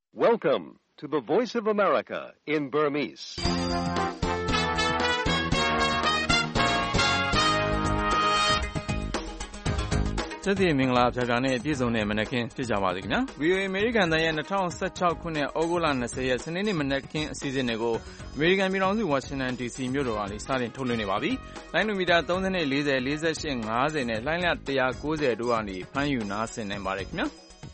Welcome to the Voice of America in Burmese. ။ကျေးဇူးမင်္ဂလာဖြာဖြာနဲ့ပြည့်စုံတဲ့မနက်ခင်းဖြစ်ကြပါစေခင်ဗျာ။ VOA အမေရိကန်တိုင်းရဲ့2016ခုနှစ်ဩဂုတ်လ20ရက်စနေနေ့မနက်ခင်းအစီအစဉ်တွေကိုအမေရိကန်ပြည်ထောင်စုဝါရှင်တန် DC မြို့တော်ကနေစတင်ထုတ်လွှင့်နေပါပြီ။လိုင်းမီတာ30 40 48 50နဲ့လိုင်းလ190တို့ကနေဖမ်းယူနားဆင်နိုင်ပါတယ်ခင်ဗျာ။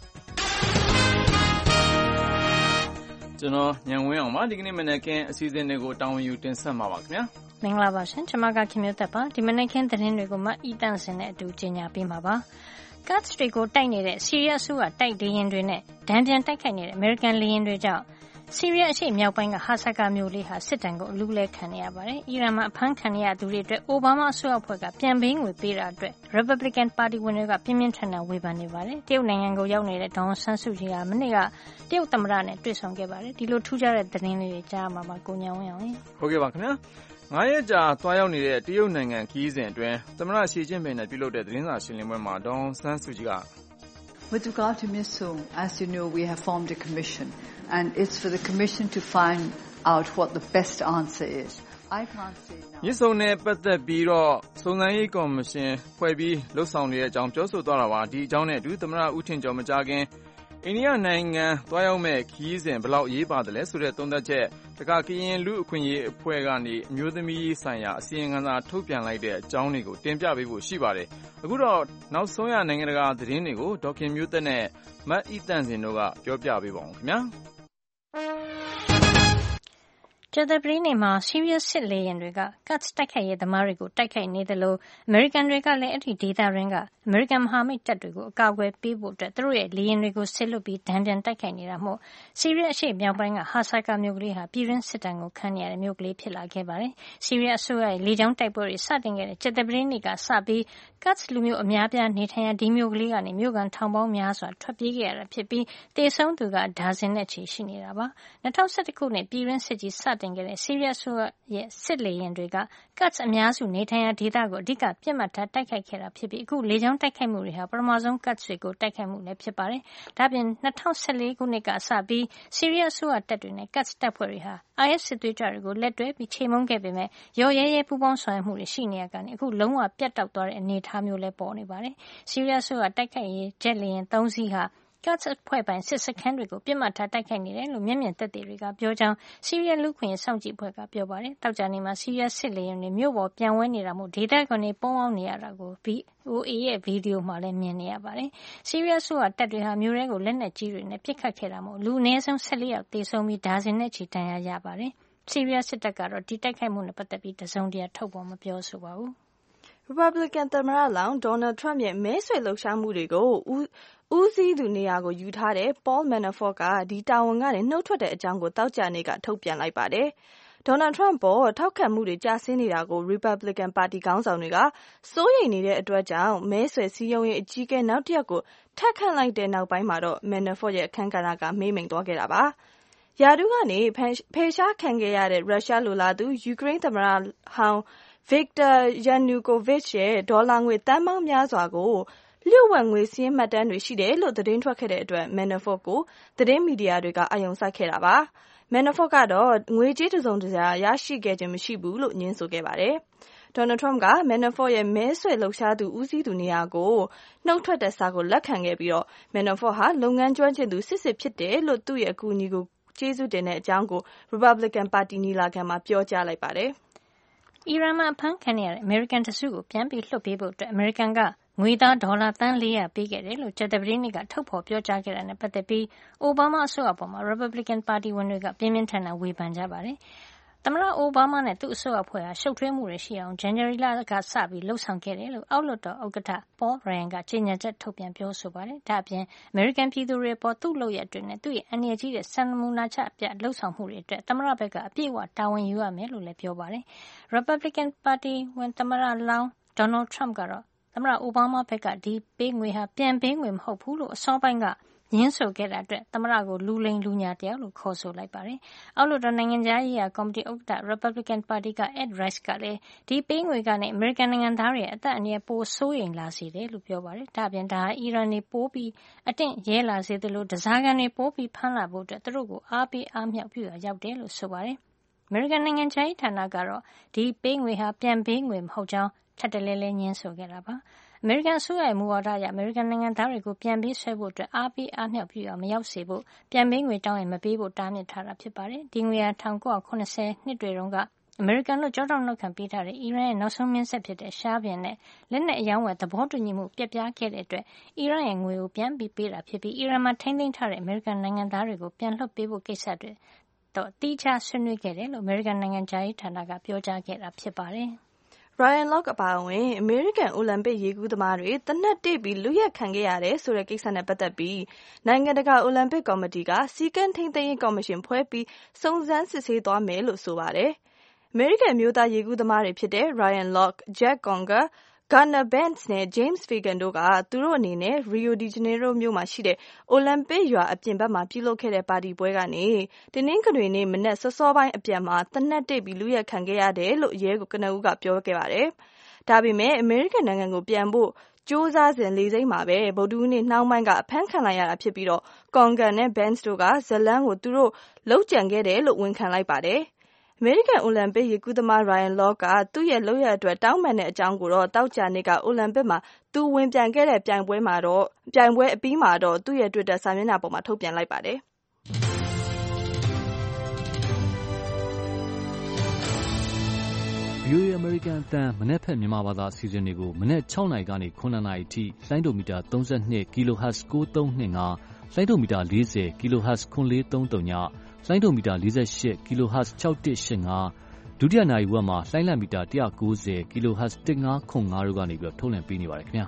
ကျွန်တော်ညံဝင်းအောင်ပါဒီကနေ့မနက်ခင်းအစီအစဉ်တွေကိုတာဝန်ယူတင်ဆက်မှာပါခင်ဗျာ။မင်္ဂလာပါရှင်ကျွန်မကခင်မျိုးသက်ပါဒီမနက်ခင်းသတင်းတွေကိုမှအီတန့်စင်နဲ့အတူကြီးညာပေးမှာပါ။ Kurds တွေကိုတိုက်နေတဲ့ဆီးရီးယားအစိုးရတိုက်လေယာဉ်တွေနဲ့ဒဏ်ပြန်တိုက်ခိုက်နေတဲ့အမေရိကန်လေယာဉ်တွေကြောင့်ဆီးရီးယားအရှေ့မြောက်ပိုင်းကဟာဆာကာမြို့လေးဟာစစ်တမ်းကိုအလူးလဲခံနေရပါတယ်။အီရန်မှာအဖမ်းခံရသူတွေအတွက်အိုဘားမားအစိုးရအဖွဲ့ကပြန်ပေးငွေပေးတာအတွက် Republican ပါတီဝင်တွေကပြင်းပြင်းထန်ထန်ဝေဖန်နေပါတယ်။တရုတ်နိုင်ငံကိုရောက်နေတဲ့ဒေါ်အောင်ဆန်းစုကြည်ဟာမနေ့ကတရုတ်သမ္မတနဲ့တွေ့ဆုံခဲ့ပါတယ်။ဒီလိုထူးခြားတဲ့သတင်းလေးတွေကြားမှာပါကိုညောင်ဝင်းအောင်။ဟုတ်ကဲ့ပါခင်ဗျာ။9 ရက်ကြာသွားရောက်နေတဲ့တရုတ်နိုင်ငံခရီးစဉ်အတွင်းသမ္မတရှီကျင့်ပင်နဲ့ပြုလုပ်တဲ့သတင်းစာရှင်းလင်းပွဲမှာဒေါ်အောင်ဆန်းစုကြည်က With regard to Ms. Song, as you know, we have formed a commission, and it's for the commission to find out what the best answer is. I can't say now. မြစ်ဆုံနဲ့ပတ်သက်ပြီးတော့စုံစမ်းရေးကော်မရှင်ဖွဲ့ပြီးလှုပ်ဆောင်နေတဲ့အကြောင်းပြောဆိုသွားတာပါ။ဒီအကြောင်းနဲ့အတူသမ္မတဦးထင်ကျော်မကြာခင်အိန္ဒိယနိုင်ငံသွားရောက်မဲ့ခရီးစဉ်ဘယ်လောက်ရေးပါတယ်လဲဆိုတဲ့သုံးသပ်ချက်တခါကရင်လူအခွင့်အရေးအဖွဲ့ကနေအမျိုးသမီးဆိုင်ရာအစီရင်ခံစာထုတ်ပြန်လိုက်တဲ့အကြောင်းတွေကိုတင်ပြပေးဖို့ရှိပါတယ်။အခုတော့နောက်ဆုံးရနိုင်ငံတကာသတင်းတွေကိုဒေါက်ခင်မျိုးသက်နဲ့မတ်အီတန့်စင်တို့ကပြောပြပေးပါအောင်ခင်ဗျာ။ကြာသပတေးနေ့မှာဆီးရီးယားစစ်လေယာဉ်တွေက Kurds တိုက်ခိုက်ရေးသမားတွေကိုတိုက်ခိုက်နေသလိုအမေရိကန်တွေကလည်းအဲ့ဒီဒေသရင်းကအမေရိကန်မဟာမိတ်တပ်တွေကိုအကာအကွယ်ပေးဖို့အတွက်သူတို့ရဲ့လေယာဉ်တွေကိုဆစ်လွတ်ပြီးဒဏ်ပြန်တိုက်ခိုက်နေတာမို့ဆီးရီးယားအရှေ့မြောက်ပိုင်းကဟာဆာကာမြို့ကလေးဟာပြည်တွင်းစစ်တမ်းကိုခံနေရတဲ့မြို့ကလေးဖြစ်လာခဲ့ပါတယ်။ဆီးရီးယားအစိုးရရဲ့လေကြောင်းတိုက်ပွဲတွေစတင်ခဲ့တဲ့ကြာသပတေးနေ့ကစပြီး Kurds လူမျိုးအများပြားနေထိုင်ရာဒီမြို့ကလေးကနေမြို့ကန်ထောင်ပေါင်းများစွာထွက်ပြေးခဲ့ရတာဖြစ်ပြီးတေဆုံးသူကဒါဇင်နဲ့ချီရှိနေတာပါ။2011ခုနှစ်ပြည်တွင်းစစ်ကြီးစတင်ခဲ့တဲ့ဆီးရီးယားအစိုးရရဲ့စစ်လေယာဉ်တွေက Kurds အများစုနေထိုင်ရာဒေသကိုအဓိကပြစ်မှတ်ထားတိုက်ခိုက်ခဲ့တာဖြစ်ပြီးအခုလေကြောင်းတိုက်ခိုက်မှုတွေဟာပထမဆုံး Kurds တွေကိုတိုက်ခိုက်မှုလည်းဖြစ်ပါတယ်။ဒါ့အပြင်2014ခုနှစ်ကစပြီးဆီးရီးယားအစိုးရတပ်တွေနဲ့ Kurds တပ်ဖွဲ့တွေဟာ IS စစ်သွေးကြွတွေကိုလက်တွဲပြီးချေမှုန်းခဲ့ပေမဲ့ရော်ရဲပူးပေါင်းဆောင်ရွက်မှုတွေရှိနေရကနေအခုလုံးဝပြတ်တောက်သွားတဲ့အနေအထားမျိုးလည်းပေါ်နေပါတယ်။ဆီးရီးယားအစိုးရတိုက်ခိုက်ရေးဂျက်လေယာဉ်3စီးဟာKurds အဖွဲ့ပိုင်စစ်စခန်းတွေကိုပြစ်မှတ်ထားတိုက်ခိုက်နေတယ်လို့မျက်မြင်သက်သေတွေကပြောကြောင်းဆီးရီးယားလူ့အခွင့်အရေးစောင့်ကြည့်အဖွဲ့ကပြောပါတယ်။တောက်ကြနေမှာဆီးရီးယားစစ်လေယာဉ်တွေမြို့ပေါ်ပြန်ဝဲနေတာမို့ဒေသခံတွေပုံအောင်နေရတာကို VOA ရဲ့ဗီဒီယိုမှာလည်းမြင်နေရပါတယ်။ဆီးရီးယားဆိုတပ်တွေဟာမြို့ထဲကိုလက်နက်ကြီးတွေနဲ့ပစ်ခတ်ခဲ့တာမို့လူအနည်းဆုံး14ယောက်သေဆုံးပြီးဒါဇင်နဲ့ချီဒဏ်ရာရပါတယ်။ဆီးရီးယားစစ်တပ်ကတော့ဒီတိုက်ခိုက်မှုနဲ့ပတ်သက်ပြီးတစုံတရာထုတ်ဖော်မပြောဆိုပါဘူး။ Republican သမ္မတလောင်း Donald Trump ရဲ့မဲဆွယ်လှုပ်ရှားမှုတွေကိုဦးစီးသူနေရာကိုယူထားတဲ့ Paul Manafort ကဒီတာဝန်ကနေနှုတ်ထွက်တဲ့အကြောင်းကိုသောကြာနေ့ကထုတ်ပြန်လိုက်ပါတယ်။ Donald Trump ပေါ်ထောက်ခံမှုတွေကျဆင်းနေတာကို Republican ပါတီခေါင်းဆောင်တွေကစိုးရိမ်နေတဲ့အတွက်ကြောင့်မဲဆွယ်စည်းရုံးရေးအကြီးအကဲနောက်တစ်ယောက်ကိုထပ်ခန့်လိုက်တဲ့နောက်ပိုင်းမှာတော့ Manafort ရဲ့အခန်းကဏ္ဍကမှေးမှိန်သွားခဲ့တာပါ။ရာထူးကနေဖယ်ရှားခံခဲ့ရတဲ့ရုရှားလိုလားသူယူကရိန်းသမ္မတဟောင်းViktor Yanukovych ရဲ့ဒေါ်လာငွေသန်းပေါင်းများစွာကိုလျှို့ဝှက်ငွေစာရင်းမှတ်တမ်းတွေရှိတယ်လို့သတင်းထွက်ခဲ့တဲ့အတွက် Manafort ကိုသတင်းမီဒီယာတွေကအာရုံစိုက်ခဲ့တာပါ။ Manafort ကတော့ငွေကြေးတစုံတရာရရှိခဲ့ခြင်းမရှိဘူးလို့ငြင်းဆိုခဲ့ပါတယ်။ Donald Trump က Manafort ရဲ့မဲဆွယ်လှုပ်ရှားသူဦးစီးသူနေရာကိုနှုတ်ထွက်တဲ့စာကိုလက်ခံခဲ့ပြီးတော့ Manafort ဟာလုပ်ငန်းကျွမ်းကျင်သူစစ်ဖြစ်တယ်လို့သူ့ရဲ့အကူအညီကိုကျေးဇူးတင်တဲ့အကြောင်းကို Republican ပါတီညီလာခံမှာပြောကြားလိုက်ပါတယ်။အီရန်မှာအဖမ်းခံရတဲ့အမေရိကန်တစုကိုပြန်ပြီးလွှတ်ပေးဖို့အတွက်အမေရိကန်ကငွေသားဒေါ်လာသန်း400ပေးခဲ့တယ်လို့ကြာသပတေးနေ့ကထုတ်ဖော်ပြောကြားခဲ့တာနဲ့ပတ်သက်ပြီးအိုဘားမားအစိုးရပေါ်မှာ Republican ပါတီဝင်တွေကပြင်းပြင်းထန်ထန်ဝေဖန်ကြပါတယ်။သမ္မတအိုဘားမားနဲ့သူ့အစိုးရအဖွဲ့ဟာရှုပ်ထွေးမှုတွေရှိအောင်ဇန်နဝါရီလကစပြီးလှုပ်ဆောင်ခဲ့တယ်လို့အောက်လွှတ်တော်ဥက္ကဋ္ဌ Paul Ryan ကကြေညာချက်ထုတ်ပြန်ပြောဆိုပါတယ်။ဒါ့အပြင်အမေရိကန်ပြည်သူတွေပေါ်သူ့လုပ်ရက်တွေနဲ့သူ့ရဲ့အန္တရာယ်ကြီးတဲ့စံနမူနာချပြလှုပ်ဆောင်မှုတွေအတွက်သမ္မတဘက်ကအပြည့်အဝတာဝန်ယူရမယ်လို့လည်းပြောပါတယ်။ Republican ပါတီဝင်သမ္မတလောင်း Donald Trump ကတော့သမ္မတအိုဘားမားဘက်ကဒီပေးငွေဟာပြန်ပေးငွေမဟုတ်ဘူးလို့အစောပိုင်းကငင်းဆိုခဲ့တာအတွက်သမ္မတကိုလူလိမ်လူညာတယောက်လို့ခေါ်ဆိုလိုက်ပါတယ်။အောက်လွှတ်တော်နိုင်ငံခြားရေးရာကော်မတီဥက္ကဋ္ဌ Republican Party က Ed Royce ကလည်းဒီပေးငွေကနေအမေရိကန်နိုင်ငံသားတွေရဲ့အသက်အန္တရာယ်ပိုစိုးရိမ်လာစေတယ်လို့ပြောပါတယ်။ဒါ့အပြင်ဒါဟာအီရန်တွေပိုပြီးအတင့်ရဲလာစေသလိုဓားစာခံတွေပိုပြီးဖမ်းလာဖို့အတွက်သူတို့ကိုအားပေးအားမြှောက်ပြုရာရောက်တယ်လို့ဆိုပါတယ်။အမေရိကန်နိုင်ငံခြားရေးဌာနကတော့ဒီပေးငွေဟာပြန်ပေးငွေမဟုတ်ကြောင်းထပ်တလဲလဲငင်းဆိုခဲ့တာပါ။အမေရိကန်အစိုးရရဲ့မူဝါဒအရအမေရိကန်နိုင်ငံသားတွေကိုပြန်ပေးဆွဲဖို့အတွက်အားပေးအားမြှောက်ပြုရမရောက်စေဖို့ပြန်ပေးငွေတောင်းရင်မပေးဖို့တားမြစ်ထားတာဖြစ်ပါတယ်။ဒီငွေဟာ1980နှစ်တွေတုန်းကအမေရိကန်တို့ကြောက်တောက်နှုတ်ခံပေးထားတဲ့အီရန်ရဲ့နောက်ဆုံးမင်းဆက်ဖြစ်တဲ့ရှားဘီနဲ့လက်နက်အယောင်းဝယ်သဘောတူညီမှုပြက်ပြားခဲ့တဲ့အတွက်အီရန်ရဲ့ငွေကိုပြန်ပြီးပေးတာဖြစ်ပြီးအီရန်မှာထိန်းသိမ်းထားတဲ့အမေရိကန်နိုင်ငံသားတွေကိုပြန်လွှတ်ပေးဖို့ကိစ္စတွေတော့တိကျဆွေးနွေးခဲ့တယ်လို့အမေရိကန်နိုင်ငံခြားရေးဌာနကပြောကြားခဲ့တာဖြစ်ပါတယ်။ Ryan Lochte အပါအဝင်အမေရိကန်အိုလံပစ်ရေကူးသမားတွေသေနတ်တေ့ပြီးလုယက်ခံခဲ့ရတယ်ဆိုတဲ့ကိစ္စနဲ့ပတ်သက်ပြီးနိုင်ငံတကာအိုလံပစ်ကော်မတီကစီကံထိန်းသိမ်းရေးကော်မရှင်ဖွဲ့ပြီးစုံစမ်းစစ်ဆေးသွားမယ်လို့ဆိုပါတယ်။ အမေရိကန်မျိုးသားရေကူးသမားတွေဖြစ်တဲ့ Ryan Lochte, Jack Conger, Gardner Banks နဲ့ James Fagan တို့ကသူတို့အနေနဲ့ Rio de Janeiro မြို့မှာရှိတဲ့အိုလံပစ်ရွာအပြင်ဘက်မှာပြုလုပ်ခဲ့တဲ့ပါတီပွဲကနေတနင်္ဂနွေနေ့မနက်စောစောပိုင်းအပြန်မှာသေနတ်တေ့ပြီးလုယက်ခံခဲ့ရတယ်လို့ရဲကနဦးကပြောခဲ့ပါတယ်။ဒါပေမဲ့အမေရိကန်နိုင်ငံကိုပြန်ဖို့ကြိုးစားစဉ်လေဆိပ်မှာပဲဗုဒ္ဓဟူးနေ့နှောင်းပိုင်းကအဖမ်းခံလိုက်ရတာဖြစ်ပြီးတော့ Conger နဲ့ Banks တို့ကဇလန်းကိုသူတို့လုပ်ကြံခဲ့တယ်လို့ဝန်ခံလိုက်ပါတယ်။အမေရိကန်အိုလံပစ်ရေကူးသမား Ryan Lochte ကသူ့ရဲ့လုပ်ရအတွက်တောင်းပန်တဲ့အကြောင်းကိုတော့တောက်ကြနေ့ကအိုလံပစ်မှာသူဝင်ပြိုင်ခဲ့တဲ့ပြိုင်ပွဲအပြီးမှာတော့သူ့ရဲ့ Twitter စာမျက်နှာပေါ်မှာထုတ်ပြန်လိုက်ပါတယ်။ VOA အမေရိကန်အသံမနက်ဖြန်မြန်မာဘာသာအစီအစဉ်တွေကိုမနက်6နာရီကနေ9နာရီအထိလိုင်းဒိုမီတာ32 kHz 9325လိုင်းဒိုမီတာ40 kHz 9430ညလိုင်းဒိုမီတာ48 kHz 6185ဒုတိယနာရီဝက်မှာလိုင်းလံမီတာ190 kHz 1505တို့ကနေထုတ်လွှင့်ပေးနေပါတယ်ခင်ဗျာ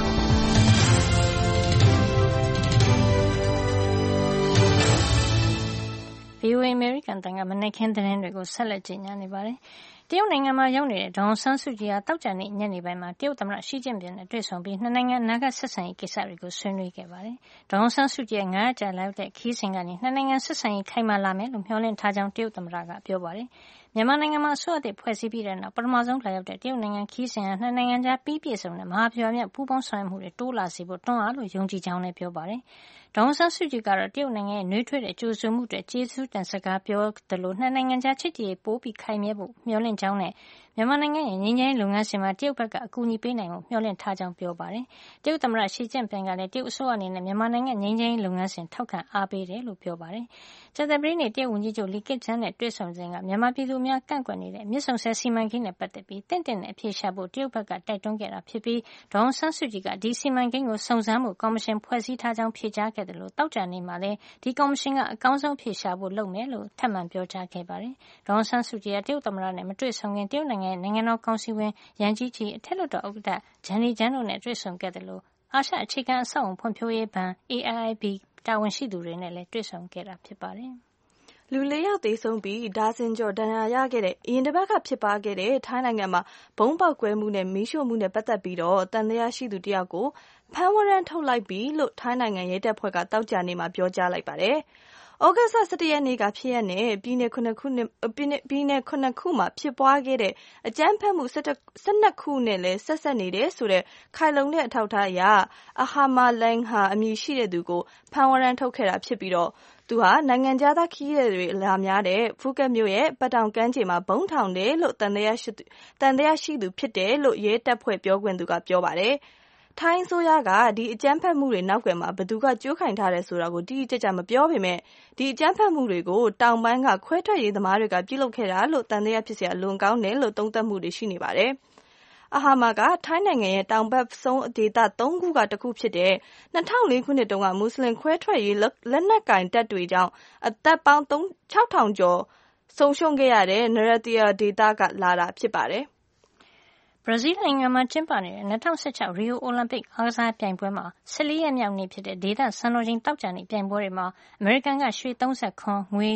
VOA အမေရိကန်တန်ကမနက်ခင်းသတင်းတွေကိုဆက်လက်ကြေညာနေပါတယ်။တရုတ်နိုင်ငံမှာရောက်နေတဲ့ဒေါ်အောင်ဆန်းစုကြည်ဟာသောကြာနေ့ညနေပိုင်းမှာတရုတ်သမ္မတရှီကျင့်ပင်နဲ့တွေ့ဆုံပြီးနှစ်နိုင်ငံအနာဂတ်ဆက်ဆံရေးကိစ္စတွေကိုဆွေးနွေးခဲ့ပါတယ်။ဒေါ်အောင်ဆန်းစုကြည်ရဲ့9ရက်ကြာလာတဲ့ခရီးစဉ်ကနေနှစ်နိုင်ငံဆက်ဆံရေးခိုင်မာလာမယ်လို့မျှော်လင့်ထားကြောင်းတရုတ်သမ္မတကပြောပါတယ်။မြန်မာနိုင်ငံမှာအစိုးရအသစ်ဖွဲ့စည်းပြီးတဲ့နောက်ပထမဆုံးလာရောက်တဲ့တရုတ်နိုင်ငံခရီးစဉ်ဟာနှစ်နိုင်ငံကြားပြီးပြည့်စုံတဲ့မဟာဗျူဟာမြောက်ပူးပေါင်းဆောင်ရွက်မှုတွေတိုးလာစေဖို့တွန်းအားလို့ယုံကြည်ကြောင်းလည်းပြောပါတယ်။ဒေါ်အောင်ဆန်းစုကြည်ကတော့တရုတ်နိုင်ငံရဲ့နှွေးထွေးတဲ့ကြိုဆိုမှုတွေကျေးဇူးတင်စကားပြောသလိုနှစ်နိုင်ငံကြားချစ်ကြည်ရေးပိုပြီးခိုင်မြဲဖို့မျှော်လင့်ကြောင်းနဲ့မြန်မာနိုင်ငံရဲ့ငြိမ်းချမ်းရေးလုပ်ငန်းစဉ်မှာတရုတ်ဘက်ကအကူအညီပေးနိုင်မှုမျှော်လင့်ထားကြောင်းပြောပါတယ်။တရုတ်သမ္မတရှီကျင့်ပင်ကလည်းတရုတ်အစိုးရအနေနဲ့မြန်မာနိုင်ငံငြိမ်းချမ်းရေးလုပ်ငန်းစဉ်ထောက်ခံအားပေးတယ်လို့ပြောပါတယ်။ကြာသပတေးနေ့တရုတ်ဝန်ကြီးချုပ်လီကစ်ကျန်းနဲ့တွေ့ဆုံစဉ်ကမြန်မာပြည်သူများကန့်ကွက်နေတဲ့မြစ်ဆုံဆည်စီမံကိန်းနဲ့ပတ်သက်ပြီးတင့်တယ်တဲ့အဖြေရှာဖို့တရုတ်ဘက်ကတိုက်တွန်းခဲ့တာဖြစ်ပြီးဒေါ်အောင်ဆန်းစုကြည်ကဒီစီမံကိန်းကိုစုံစမ်းမှုကော်မရှင်ဖွဲ့စည်းထားကြောင်းဖြေကြားခဲ့တယ်လို့တောက်ကြနေ့မှာလည်းဒီကော်မရှင်ကအကောင်းဆုံးဖြေရှာဖို့လုပ်မယ်လို့ထပ်မံပြောကြားခဲ့ပါတယ်။ဒေါ်အောင်ဆန်းစုကြည်ကတရုတ်သမ္မတနဲ့မတွေ့ဆုံခင်တရုတ်နိုင်ငံရဲ့နိုင်ငံတော်ကောင်စီဝင်ယန်ကြီးချီအထက်လွှတ်တော်ဥက္ကဋ္ဌဂျန်နီဂျန်တို့နဲ့တွေ့ဆုံခဲ့တယ်လို့အာရှအခြေခံအဆောက်အုံဖွံ့ဖြိုးရေးဘဏ် AIIB တာဝန်ရှိသူတွေနဲ့လည်းတွေ့ဆုံခဲ့တာဖြစ်ပါတယ်။လူ4ယောက်သေဆုံးပြီးဒါဇင်ကျော်ဒဏ်ရာရခဲ့တဲ့အရင်တစ်ပတ်ကဖြစ်ပွားခဲ့တဲ့ထိုင်းနိုင်ငံမှာဘုံပေါက်ကွဲမှုနဲ့မီးရှို့မှုနဲ့ပတ်သက်ပြီးတော့တန်တရားရှိသူတယောက်ကိုဖမ်းဝရမ်းထုတ်လိုက်ပြီလို့ထိုင်းနိုင်ငံရဲတပ်ဖွဲ့ကတောက်ကြနေမှာပြောကြားလိုက်ပါတယ်။ဩဂတ်စ်17ရက်နေ့ကဖြစ်ရတဲ့ပြည်နယ်9ခုမှာဖြစ်ပွားခဲ့တဲ့အကြမ်းဖက်မှု12ခုနဲ့လည်းဆက်ဆက်နေတယ်ဆိုတဲ့ခိုင်လုံတဲ့အထောက်အထားအရအဟာမာလိုင်ဟာအမည်ရှိတဲ့သူကိုဖမ်းဝရမ်းထုတ်ခဲ့တာဖြစ်ပြီးတော့သူဟာနိုင်ငံခြားသားခရီးသည်တွေလာများတဲ့ဖူးကတ်မြို့ရဲ့ပတ်တောင်ကမ်းခြေမှာဘုံထောင်တယ်လို့တန်တရားရှိသူဖြစ်တယ်လို့ရဲတပ်ဖွဲ့ပြောခွင့်သူကပြောပါတယ်။ထိုင်းအစိုးရကဒီအကြမ်းဖက်မှုတွေနောက်ကွယ်မှာဘယ်သူကကြိုးကင်ထားတယ်ဆိုတာကိုတိတိကျကျမပြောပေမဲ့ဒီအကြမ်းဖက်မှုတွေကိုတောင်ပိုင်းကခွဲထွက်ရေးသမားတွေကပြုလုပ်ခဲ့တာလို့တန်တရားဖြစ်စရာလွန်ကောင်းတယ်လို့သုံးသပ်မှုတွေရှိနေပါတယ်။အဟာမာကထိုင်းနိုင်ငံရဲ့တောင်ဘက်ဆုံးဒေသ3ခုကတစ်ခုဖြစ်တဲ့2004ခုနှစ်တုန်းကမွတ်စလင်ခွဲထွက်ရေးလက်နက်ကင်တပ်တွေကြောင့်အသက်ပေါင်း6000ကျော်ဆုံးရှုံးခဲ့ရတဲ့နရတီယာဒေသကလာတာဖြစ်ပါတယ်။ဘရာဇီးနိုင်ငံမှာကျင်းပနေတဲ့2016ရီယိုအိုလံပစ်အားကစားပြိုင်ပွဲမှာ14ရက်မြောက်နေ့ဖြစ်တဲ့ဒေသစံတော်ချိန်တောက်ကြနေ့ပြိုင်ပွဲတွေမှာအမေရိကန်ကရွှေ30 ငွေ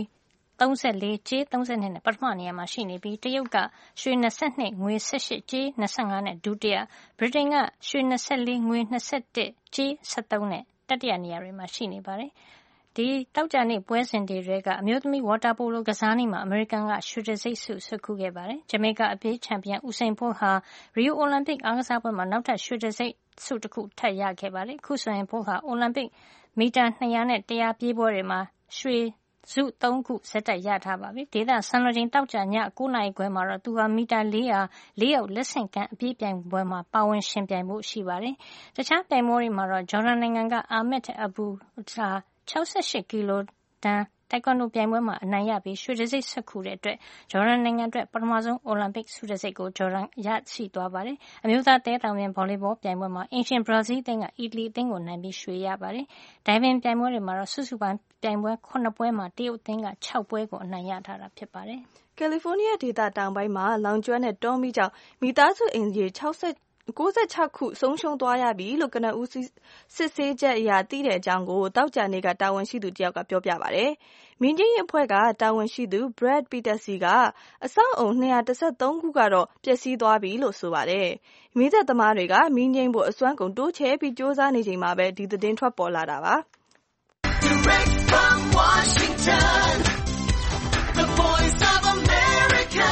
34ကြေး32နဲ့ပထမနေရာမှာရှိနေပြီးတရုတ်ကရွှေ22ငွေ18ကြေး25နဲ့ဒုတိယဗြိတိန်ကရွှေ24ငွေ21ကြေး73နဲ့တတိယနေရာတွေမှာရှိနေပါတယ်။ဒီတောက်ကြနေ့ပွဲစဉ်တွေတွေကအမျိုးသမီးဝါတာပိုလိုကစားနည်းမှာအမေရိကန်ကရွှေတံဆိပ်ဆုဆွတ်ခူးခဲ့ပါတယ်။ဂျမေကာအပြေးချန်ပီယံဦးစိန်ဖိုးဟာရီယိုအိုလံပစ်အားကစားပွဲမှာနောက်ထပ်ရွှေတံဆိပ်ဆုတစ်ခုထပ်ရခဲ့ပါတယ်။အခုဆိုရင်ဖိုးဟာအိုလံပစ်မီတာ200နဲ့100ပြေးပွဲတွေမှာရွှေဆု3ခုဆက်တိုက်ရထားပါပြီ။ဒေသစံတော်ချိန်တောက်ကြည9 နာရီခွဲမှာတော့သူဟာမီတာ400 4 ယောက်လက်ဆင့်ကမ်းအပြေးပြိုင်ပွဲမှာပါဝင်ရှင်ပြိုင်ဖို့ရှိပါတယ်။တခြားပြိုင်ပွဲတွေမှာတော့ဂျော်ဒန်နိုင်ငံကအာမက်အဘူဟာ68ကီလိုတန်းတိုင်ကွန်ဒိုပြိုင်ပွဲမှာအနိုင်ရပြီးရွှေတံဆိပ်ဆွတ်ခူးတဲ့အတွက်ဂျော်ဒန်နိုင်ငံအတွက်ပထမဆုံးအိုလံပစ်ဆုတံဆိပ်ကိုဂျော်ဒန်ရရှိသွားပါတယ်။အမျိုးသားသဲတောင်ပြင်ဗော်လီဘောပြိုင်ပွဲမှာအင်ရှင်ဘရာဇီးအသင်းကအီတလီအသင်းကိုနိုင်ပြီးရွှေရပါတယ်။ဒိုင်ဗင်ပြိုင်ပွဲတွေမှာတော့စုစုပေါင်းပြိုင်ပွဲ9ပွဲမှာတရုတ်အသင်းက6ပွဲကိုအနိုင်ရထားတာဖြစ်ပါတယ်။ကယ်လီဖိုးနီးယားဒေသတောင်ပိုင်းမှာလောင်ကျွမ်းတဲ့တောမီးကြောင့်မိသားစုအိမ်ခြေ96ခုဆုံးရှုံးသွားရပြီလို့ကနဦးစစ်ဆေးချက်အရသိတဲ့အကြောင်းကိုတောက်ကြနေ့ကတာဝန်ရှိသူတယောက်ကပြောပြပါတယ်။မင်းကြီးရဲ့အဖွဲ့ကတာဝန်ရှိသူ Brad Peterson ကအဆောက်အုံ213ခုကတော့ပျက်စီးသွားပြီလို့ဆိုပါတယ်။မင်းသက်သမားတွေကမင်းကြီးဖို့အစွမ်းကုန်တိုးချဲပြီးစ조사နေချိန်မှာပဲဒီသတင်းထွက်ပေါ်လာတာပါ။ Direct from Washington, the Voice of America,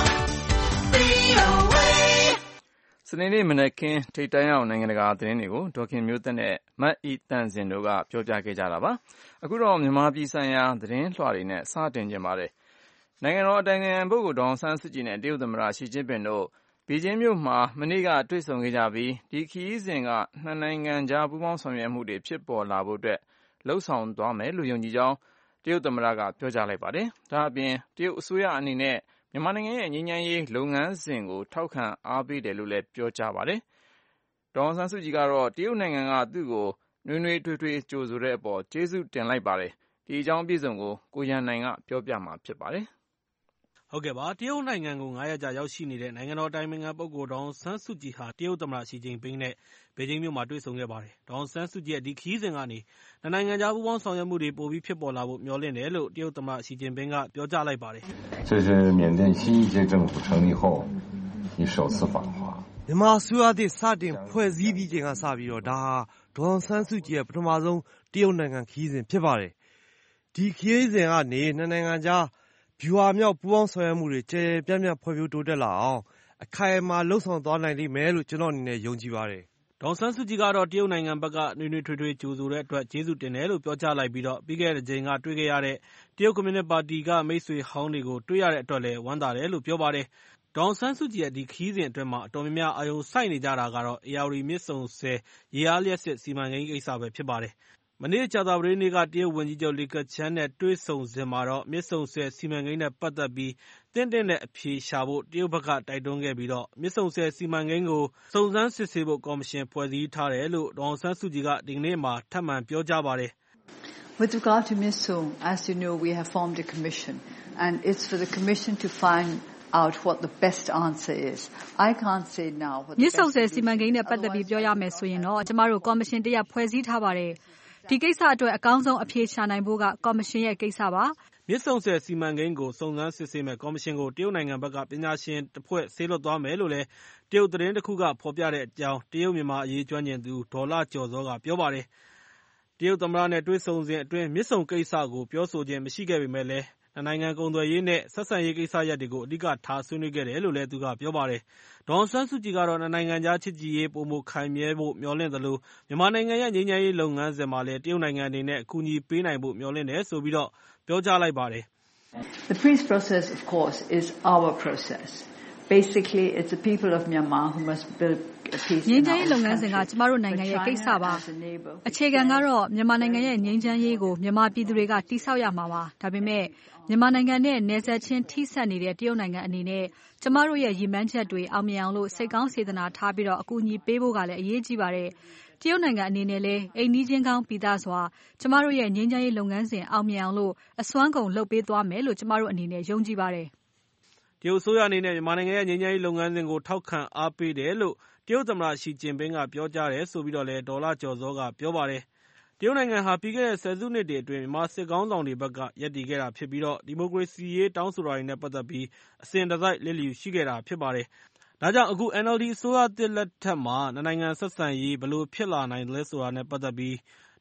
VOA စနေနေ့မနက်ခင်းထိပ်တန်းအောင်နိုင်ငံတကာသတင်းတွေကိုဒေါခင်မျိုးသက်နဲ့မတ်ဤတန့်စင်တို့ကပြောပြခဲ့ကြတာပါ။အခုတော့မြန်မာပြည်ဆိုင်ရာသတင်းလွှာတွေနဲ့စတင်ကြပါတယ်။နိုင်ငံတော်အတိုင်ပင်ခံပုဂ္ဂိုလ်ဒေါအောင်ဆန်းစုကြည်နဲ့တရုတ်သမ္မတရှီကျင်းပင်တို့ဘေကျင်းမြို့မှာမနေ့ကတွေ့ဆုံခဲ့ကြပြီးဒီခရီးစဉ်ကနှစ်နိုင်ငံကြားပူးပေါင်းဆောင်ရွက်မှုတွေဖြစ်ပေါ်လာဖို့အတွက်လှုံ့ဆော်သွားမယ်လို့ယုံကြည်ကြောင်းတရုတ်သမ္မတကပြောကြားလိုက်ပါတယ်။ဒါအပြင်တရုတ်အစိုးရအနေနဲ့မြန်မာနိုင်ငံရဲ့ငြိမ်းချမ်းရေးလုပ်ငန်းစဉ်ကိုထောက်ခံအားပေးတယ်လို့လည်းပြောကြားပါတယ်။ဒေါ်အောင်ဆန်းစုကြည်ကတော့တရုတ်နိုင်ငံကသူ့ကိုနွေးနွေးထွေးထွေးကြိုဆိုတဲ့အပေါ်ကျေးဇူးတင်လိုက်ပါတယ်။ဒီအကြောင်းအပြည့်အစုံကိုကိုရန်နိုင်ကပြောပြမှာဖြစ်ပါတယ်။ဟုတ်ကဲ့ပါတရုတ်နိုင်ငံကို9 ရက်ကြာရောက်ရှိနေတဲ့နိုင်ငံတော်အတိုင်ပင်ခံပုဂ္ဂိုလ်ဒေါ်အောင်ဆန်းစုကြည်ဟာတရုတ်သမ္မတရှီကျင်းပင်နဲ့ဘေကျင်းမြို့မှာတွေ့ဆုံခဲ့ပါတယ်။ဒေါ်အောင်ဆန်းစုကြည်ရဲ့ဒီခရီးစဉ်ကနေနှစ်နိုင်ငံကြားပူးပေါင်းဆောင်ရွက်မှုတွေပိုပြီးဖြစ်ပေါ်လာဖို့မျှော်လင့်တယ်လို့တရုတ်သမ္မတရှီကျင်းပင်ကပြောကြားလိုက်ပါတယ်။这是缅甸新一届政府成立后你首次访华。 မြန်မာအစိုးရသစ်စတင်ဖွဲ့စည်းပြီးချိန်ကစပြီးတော့ဒါဟာဒေါ်အောင်ဆန်းစုကြည်ရဲ့ပထမဆုံးတရုတ်နိုင်ငံခရီးစဉ်ဖြစ်ပါတယ်။ဒီခရီးစဉ်ကနေနှစ်နိုင်ငံကြားဗျူဟာမြောက်ပူးပေါင်းဆောင်ရွက်မှုတွေကျယ်ပြန့်ပြန့်ဖွံ့ဖြိုးတိုးတက်လာအောင်အခိုင်အမာလှုံ့ဆော်သွားနိုင်လိမ့်မယ်လို့ကျွန်တော်အနေနဲ့ယုံကြည်ပါတယ်။ဒေါ်အောင်ဆန်းစုကြည်ကတော့တရုတ်နိုင်ငံဘက်ကနွေးနွေးထွေးထွေးကြိုဆိုတဲ့အတွက်ကျေးဇူးတင်တယ်လို့ပြောကြားလိုက်ပြီးတော့ပြီးခဲ့တဲ့ချိန်ကတွေ့ခဲ့ရတဲ့တရုတ်ကွန်မြူနစ်ပါတီကမိတ်ဆွေဟောင်းတွေကိုတွေ့ရတဲ့အတွက်လည်းဝမ်းသာတယ်လို့ပြောပါတယ်။ဒေါ်အောင်ဆန်းစုကြည်ရဲ့ဒီခရီးစဉ်အတွင်းမှာအတော်များများအာရုံစိုက်နေကြတာကတော့ဧရာဝတီမြစ်ဆုံဆည်ရေအားလျှပ်စစ်စီမံကိန်းကိစ္စပဲဖြစ်ပါတယ်။မနေ့ကြာသပတေးနေ့ကတရုတ်ဝန်ကြီးချုပ်လီကချန်းနဲ့တွေ့ဆုံစဉ်မှာတော့မြစ်ဆုံဆည်စီမံကိန်းနဲ့ပတ်သက်ပြီးသင့်တဲ့အဖြေရှာဖို့တရုတ်ဘက်ကတိုက်တွန်းခဲ့ပြီးတော့မြစ်ဆုံဆည်စီမံကိန်းကိုစုံစမ်းစစ်ဆေးဖို့ကော်မရှင်ဖွဲ့စည်းထားတယ်လို့ဒေါ်အောင်ဆန်းစုကြည်ကဒီကနေ့မှာထပ်မံပြောကြားပါတယ်။ With regard to Misong, as you know, we have formed a commission, and it's for the commission to find out what the best answer is. I can't say now what the best answer is. မြစ်ဆုံဆည်စီမံကိန်းနဲ့ပတ်သက်ပြီးပြောရမယ်ဆိုရင်တော့ကျမတို့ကော်မရှင်တရပ်ဖွဲ့စည်းထားပါတယ်။ဒီကိစ္စအတွက်အကောင်းဆုံးအဖြေရှာနိုင်ဖို့ကကော်မရှင်ရဲ့ကိစ္စပါ။မြစ်ဆုံဆည်စီမံကိန်းကိုစုံစမ်းစစ်ဆေးမဲ့ကော်မရှင်ကိုတရုတ်နိုင်ငံဘက်ကပညာရှင်တစ်ဖွဲ့ဆေးလွှတ်သွားမယ်လို့လည်းတရုတ်သတင်းတစ်ခုကဖော်ပြတဲ့အကြောင်းတရုတ်မြန်မာအရေးကျွမ်းကျင်သူဒေါ်လာကျော်စောကပြောပါတယ်။တရုတ်သမ္မတနဲ့တွေ့ဆုံစဉ်အတွင်းမြစ်ဆုံကိစ္စကိုပြောဆိုခြင်းမရှိခဲ့ပေမဲ့လည်းနှစ်နိုင်ငံကုန်သွယ်ရေးနဲ့ဆက်ဆံရေးကိစ္စရပ်တွေကိုအဓိကထားဆွေးနွေးခဲ့တယ်လို့လည်းသူကပြောပါတယ်။ဒေါ်အောင်ဆန်းစုကြည်ကတော့နှစ်နိုင်ငံကြားချစ်ကြည်ရေးပိုမိုခိုင်မြဲဖို့မျှော်လင့်သလိုမြန်မာနိုင်ငံရဲ့ငြိမ်းချမ်းရေးလုပ်ငန်းစဉ်မှာလည်းတရုတ်နိုင်ငံအနေနဲ့အကူအညီပေးနိုင်ဖို့မျှော်လင့်တယ်ဆိုပြီးတော့ပြောကြားလိုက်ပါတယ်။ The peace process, of course, is our process. Basically, it's the people of Myanmar who must build a peace. ငြိမ်းချမ်းရေးလုပ်ငန်းစဉ်ကကျမတို့နိုင်ငံရဲ့ကိစ္စပါ။အခြေခံကတော့မြန်မာနိုင်ငံရဲ့ငြိမ်းချမ်းရေးကိုမြန်မာပြည်သူတွေကတည်ဆောက်ရမှာပါ။ဒါပေမဲ့မြန်မာနိုင်ငံနဲ့နယ်စပ်ချင်းထိစပ်နေတဲ့တရုတ်နိုင်ငံအနေနဲ့ကျမတို့ရဲ့ရည်မှန်းချက်တွေအောင်မြင်အောင်လို့စိတ်ကောင်းစေတနာထားပြီးတော့အကူအညီပေးဖို့ကလည်းအရေးကြီးပါတယ်။တရုတ်နိုင်ငံအနေနဲ့လည်းအိမ်နီးချင်းကောင်းပိသားစွာကျမတို့ရဲ့ငြိမ်းချမ်းရေးလုပ်ငန်းစဉ်အောင်မြင်အောင်လို့အစွမ်းကုန်လုပ်ပေးသွားမယ်လို့ကျမတို့အနေနဲ့ယုံကြည်ပါတယ်။တရုတ်အစိုးရအနေနဲ့မြန်မာနိုင်ငံရဲ့ငြိမ်းချမ်းရေးလုပ်ငန်းစဉ်ကိုထောက်ခံအားပေးတယ်လို့တရုတ်သမ္မတရှီကျင်းပင်ကပြောကြားတယ်ဆိုပြီးတော့လည်းဒေါ်လာကျော်စောကပြောပါတယ်။တရုတ်နိုင်ငံဟာပြီးခဲ့တဲ့ဆယ်စုနှစ်တွေအတွင်းမြန်မာစစ်ခေါင်းဆောင်တွေဘက်ကရပ်တည်ခဲ့တာဖြစ်ပြီးတော့ဒီမိုကရေစီရေးတောင်းဆိုတာတွေနဲ့ပတ်သက်ပြီးအစဉ်တစိုက်လစ်လျူရှိခဲ့တာဖြစ်ပါတယ်။ဒါကြောင့်အခု NLD အစိုးရသစ်လက်ထက်မှာနှစ်နိုင်ငံဆက်ဆံရေးဘယ်လိုဖြစ်လာနိုင်သလဲဆိုတာနဲ့ပတ်သက်ပြီး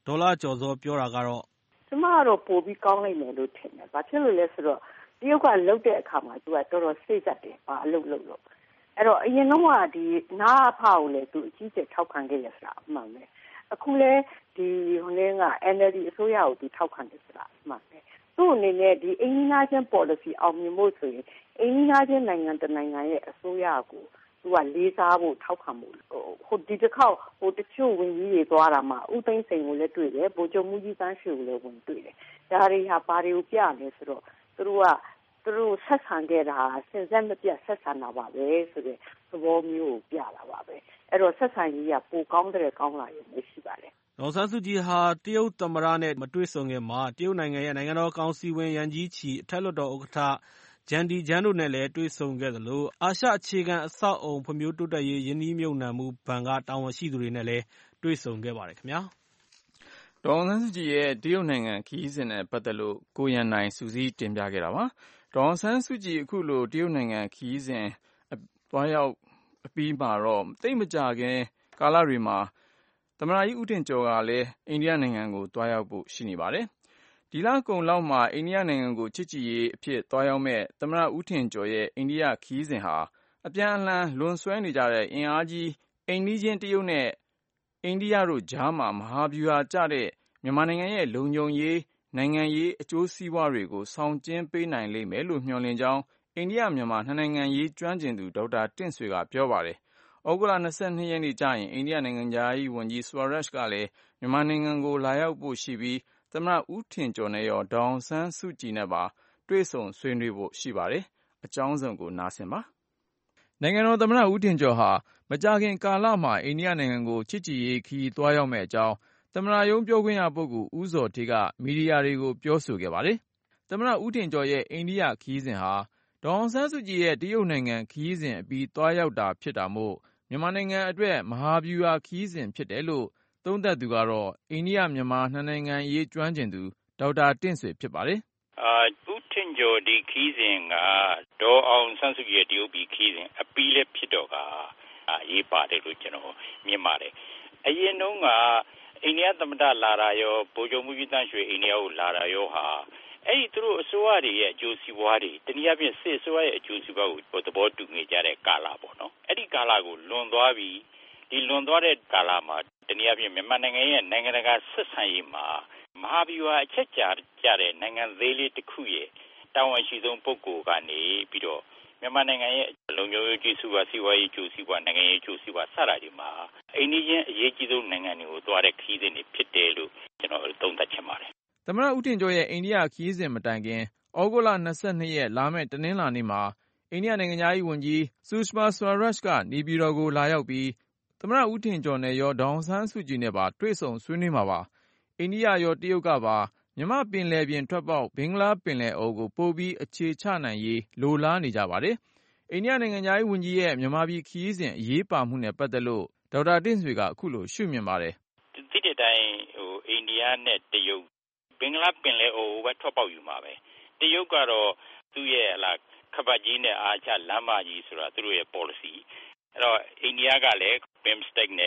ဒေါ်လာကျော်စောပြောတာကတော့ကျမကတော့ပို့ပြီးကောင်းလိုက်မယ်လို့ထင်တယ်။ဘာဖြစ်လို့လဲဆိုတော့တရုတ်ကလှုပ်တဲ့အခါမှာသူကတော်တော်စိတ်သက်တယ်။အလုပ်လုပ်လို့အဲ့တော့အရင်တော့ကဒီနားအဖကိုလည်းသူအကြီးကျယ်ထောက်ခံခဲ့ရဆိုတာအမှန်ပဲ။အခုလဲဒီဟိုနေ့က NLD အစိုးရကိုသူထောက်ခံတယ်ဆိုတာအမှန်ပဲ။သူ့အနေနဲ့ဒီအင်ဂျင်နီယာချင်း policy အောင်မြင်ဖို့ဆိုရင်အင်ဂျင်နီယာချင်းနိုင်ငံတနိုင်ငံရဲ့အစိုးရကိုသူကလေးစားဖို့ထောက်ခံဖို့ဟိုဒီတစ်ခေါက်ဟိုတချို့ဝင်ကြီးတွေသွားတာမှာဥသိမ်းစိန်ကိုလည်းတွေ့တယ်ဗိုလ်ချုပ်မှုကြီးတန်းရွှေကိုလည်းဝင်တွေ့တယ်ဒါတွေဟာဘာတွေကိုပြလဲဆိုတော့သူတို့ဆက်ဆံခဲ့တာစင်စက်မပြတ်ဆက်ဆံတာပါပဲဆိုတဲ့သဘောမျိုးကိုပြတာပါပဲအဲ့တော့ဆက်ဆံရေးကပိုကောင်းတဲ့ကောင်းလာရင်ရှိပါတယ်ဒေါ်ဆန်းစုကြည်ဟာတရုတ်သမ္မတနဲ့မတွေ့ဆုံခင်မှာတရုတ်နိုင်ငံရဲ့နိုင်ငံတော်ကောင်စီဝင်ယန်ကြီးချီအထက်လွှတ်တော်ဥက္ကဋ္ဌဂျန်ဒီဂျန်တို့နဲ့လည်းတွေ့ဆုံခဲ့သလိုအာရှအခြေခံအဆောက်အအုံဖွံ့ဖြိုးတိုးတက်ရေးယင်းနှီးမြှုပ်နှံမှုဘဏ်ကတာဝန်ရှိသူတွေနဲ့လည်းတွေ့ဆုံခဲ့ပါတယ်ခင်ဗျာဒေါ်အောင်ဆန်းစုကြည်ရဲ့တရုတ်နိုင်ငံခရီးစဉ်နဲ့ပတ်သက်လို့ကိုရန်နိုင်စူးစီးတင်ပြခဲ့တာပါဒေါ်အောင်ဆန်းစုကြည်အခုလိုတရုတ်နိုင်ငံခရီးစဉ်သွားရောက်အပြီးမှာတော့တိတ်မကြခင်ကာလတွေမှာသမ္မတကြီးဦးထင်ကျော်ကလည်းအိန္ဒိယနိုင်ငံကိုသွားရောက်ဖို့ရှိနေပါတယ်ဒီလကုန်လောက်မှာအိန္ဒိယနိုင်ငံကိုချစ်ကြည်ရေးအဖြစ်သွားရောက်မဲ့သမ္မတဦးထင်ကျော်ရဲ့အိန္ဒိယခရီးစဉ်ဟာအပြန်အလှန်လွန်ဆွဲနေကြတဲ့အင်အားကြီးအိမ်နီးချင်းတရုတ်နဲ့အိန္ဒိယတို့ကြားမှာမဟာဗျူဟာကျတဲ့မြန်မာနိုင်ငံရဲ့လုံခြုံရေးနိုင်ငံရေးအကျိုးစီးပွားတွေကိုဆောင်ကျဉ်ပေးနိုင်လိမ့်မယ်လို့မျှော်လင့်ကြောင်းအိန္ဒိယမြန်မာနှစ်နိုင်ငံရေးကျွမ်းကျင်သူဒေါက်တာတင့်ဆွေကပြောပါတယ်။ဩဂုတ်လ22ရက်နေ့ကျရင်အိန္ဒိယနိုင်ငံသားရေးဝန်ကြီးစဝရတ်ကလည်းမြန်မာနိုင်ငံကိုလာရောက်ဖို့ရှိပြီးသမ္မတဦးထင်ကျော်နဲ့ရောဒေါ်အောင်ဆန်းစုကြည်နဲ့ပါတွေ့ဆုံဆွေးနွေးဖို့ရှိပါတယ်။အကြောင်းစုံကိုနားဆင်ပါ။နိုင်ငံတော်သမ္မတဦးထင်ကျော်ဟာမကြာခင်ကာလမှာအိန္ဒိယနိုင်ငံကိုချစ်ကြည်ရေးခရီးသွားရောက်မယ့်အကြောင်းသမ္မတရုံးပြောခွင့်ရပုဂ္ဂိုလ်ဦးဇော်ဌေးကမီဒီယာတွေကိုပြောဆိုခဲ့ပါတယ်။သမ္မတဦးထင်ကျော်ရဲ့အိန္ဒိယခရီးစဉ်ဟာဒေါ်အောင်ဆန်းစုကြည်ရဲ့တရုတ်နိုင်ငံခရီးစဉ်အပြီးသွားရောက်တာဖြစ်တာမို့မြန်မာနိုင်ငံအတွက်မဟာဗျူဟာခရီးစဉ်ဖြစ်တယ်လို့သုံးသပ်သူကတော့အိန္ဒိယမြန်မာနှစ်နိုင်ငံရေးကျွမ်းကျင်သူဒေါက်တာတင့်ဆွေဖြစ်ပါတယ်။ဦးထင်ကျော်ဒီခရီးစဉ်ကဒေါ်အောင်ဆန်းစုကြည်ရဲ့တရုတ်ပြည်ခရီးစဉ်အပြီးလည်းဖြစ်တော့ကအရေးပါတယ်လို့ကျွန်တော်မြင်ပါတယ်။အရင်တုန်းကအိန္ဒိယသမ္မတလာတာရောဗိုလ်ချုပ်မှုကြီးတန်းရွှေအိန္ဒိယကိုလာတာရောဟာအဲ့ဒီသူတို့အစိုးရတွေရဲ့အကျိုးစီးပွားတွေတနည်းအားဖြင့်စစ်အစိုးရရဲ့အကျိုးစီးပွားကိုသဘောတူနေကြတဲ့ကာလပေါ့နော်အဲ့ဒီကာလကိုလွန်သွားပြီးဒီလွန်သွားတဲ့ကာလမှာတနည်းအားဖြင့်မြန်မာနိုင်ငံရဲ့နိုင်ငံတကာဆက်ဆံရေးမှာမဟာဗျူဟာအချက်ကျတဲ့နိုင်ငံသေးလေးတစ်ခုရဲ့တာဝန်ရှိဆုံးပုဂ္ဂိုလ်ကနေပြီးတော့မြန်မာနိုင်ငံရဲ့လုံခြုံရေးကြီးစုပါစီးပွားရေးကျိုးစီးပွားနိုင်ငံရေးကျိုးစီးပွားစတာတွေမှာအိန္ဒိယအရေးကြီးဆုံးနိုင်ငံတွေကိုသွားတဲ့ခရီးစဉ်တွေဖြစ်တယ်လို့ကျွန်တော်သုံးသပ်ချင်ပါတယ်သမ္မတဦးထင်ကျော်ရဲ့အိန္ဒိယခရီးစဉ်မတိုင်ခင်ဩဂုတ်လ22ရက်လာမယ့်တနင်္လာနေ့မှာအိန္ဒိယနိုင်ငံသားရေးဝန်ကြီးဆူရှမာစဝရတ်ကနေပြည်တော်ကိုလာရောက်ပြီးသမ္မတဦးထင်ကျော်နဲ့ရောဒေါ်အောင်ဆန်းစုကြည်နဲ့ပါတွေ့ဆုံဆွေးနွေးမှာပါအိန္ဒိယရောတရုတ်ကပါမြန်မာပင်လယ်ပြင်ထွက်ပေါက်ဘင်္ဂလားပင်လယ်အော်ကိုပို့ပြီးအခြေချနိုင်ရေးလိုလားနေကြပါတယ်အိန္ဒိယနိုင်ငံသားရေးဝန်ကြီးရဲ့မြန်မာပြည်ခရီးစဉ်အရေးပါမှုနဲ့ပတ်သက်လို့ဒေါက်တာတင့်ဆွေကအခုလိုရှုမြင်ပါတယ်ဒီတဲ့တိုင်းအိန္ဒိယနဲ့တရုတ်ဘင်္ဂလားပင်လယ်အော်ကိုထွက်ပေါက်ယူမှာပဲတရုတ်ကတော့သူ့ရဲ့ခပတ်ကြီးနဲ့အားချလမ်းမကြီးဆိုတာသူတို့ရဲ့ policy အဲ့တော့အိန္ဒိယကလည်း BIMSTEC နဲ့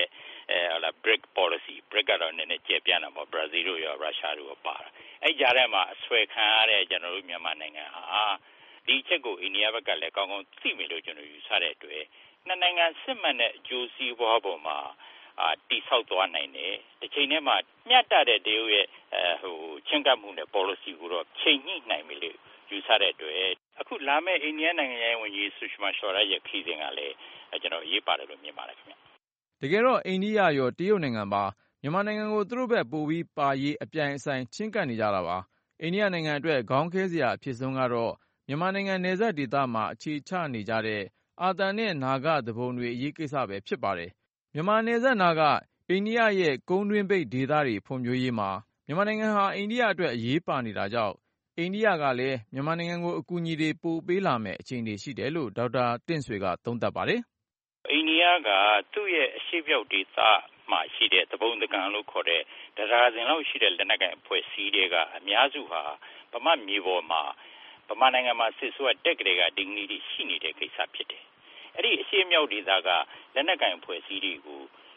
BRIC policy BRIC ကတော့နည်းနည်းကျယ်ပြန့်တာပေါ့ဘရာဇီးတို့ရောရုရှားတို့ရောပါတာအဲ့ကြားထဲမှာအဆွဲခံရတဲ့ကျွန်တော်တို့မြန်မာနိုင်ငံဟာဒီချက်ကိုအိန္ဒိယဘက်ကလည်းကောင်းကောင်းသိမယ်လို့ကျွန်တော်ယူဆတဲ့အတွက်နှစ်နိုင်ငံစစ်မှန်တဲ့အကျိုးစီးပွားပေါ်မှာတိဆောက်သွားနိုင်တယ်တစ်ချိန်တည်းမှာမျှတတဲ့တရုတ်ရဲ့ချင်းကပ်မှုနဲ့ policy ကိုတော့ချိန်ညှိနိုင်ပြီလို့ယူဆတဲ့အတွက်အခုလာမယ့်အိန္ဒိယနိုင်ငံရဲ့ဝန်ကြီးဆူရှမာရှော်ရက်ရဲ့ခရီးစဉ်ကလည်းကျွန်တော်ရေးပါတယ်လို့မြင်ပါတယ်ခင်ဗျတကယ်တော့အိန္ဒိယရောတရုတ်နိုင်ငံပါမြန်မာနိုင်ငံကိုသူတို့ဘက်ပို့ပြီးပါရေးအပြိုင်အဆိုင်ချင်းကပ်နေကြတာပါအိန္ဒိယနိုင်ငံအတွက်ခေါင်းခဲစရာအဖြစ်ဆုံးကတော့မြန်မာနိုင်ငံနယ်စပ်ဒေသမှာအခြေချနေကြတဲ့အာသံနဲ့နာဂသဘုံတွေအရေးကိစ္စပဲဖြစ်ပါတယ်မြန်မာနယ်စပ်နာကအိန္ဒိယရဲ့ကုန်းတွင်းပိတ်ဒေသတွေဖွံ့ဖြိုးရေးမှာမြန်မာနိုင်ငံဟာအိန္ဒိယအတွက်အရေးပါနေတာကြောင့်အိန္ဒိယကလည်းမြန်မာနိုင်ငံကိုအကူအညီတွေပို့ပေးလာမယ့်အခြေအနေရှိတယ်လို့ဒေါက်တာတင့်ဆွေကသုံးသပ်ပါတယ်အိန္ဒိယကသူ့ရဲ့အရှေ့မြောက်ဒေသမှာရှိတဲ့သဘုံတကန်လို့ခေါ်တဲ့တရားစင်လောက်ရှိတဲ့လက်နက်ကိုင်အဖွဲ့အစည်းတွေကအများစုဟာဗမာမြေပေါ်မှာဗမာနိုင်ငံမှာစစ်ဆွဲတက်ကြတဲ့ကဒီနည်းတွေရှိနေတဲ့ကိစ္စဖြစ်တယ်။အဲ့ဒီအရှေ့မြောက်ဒေသကလက်နက်ကိုင်အဖွဲ့အစည်းတွေကို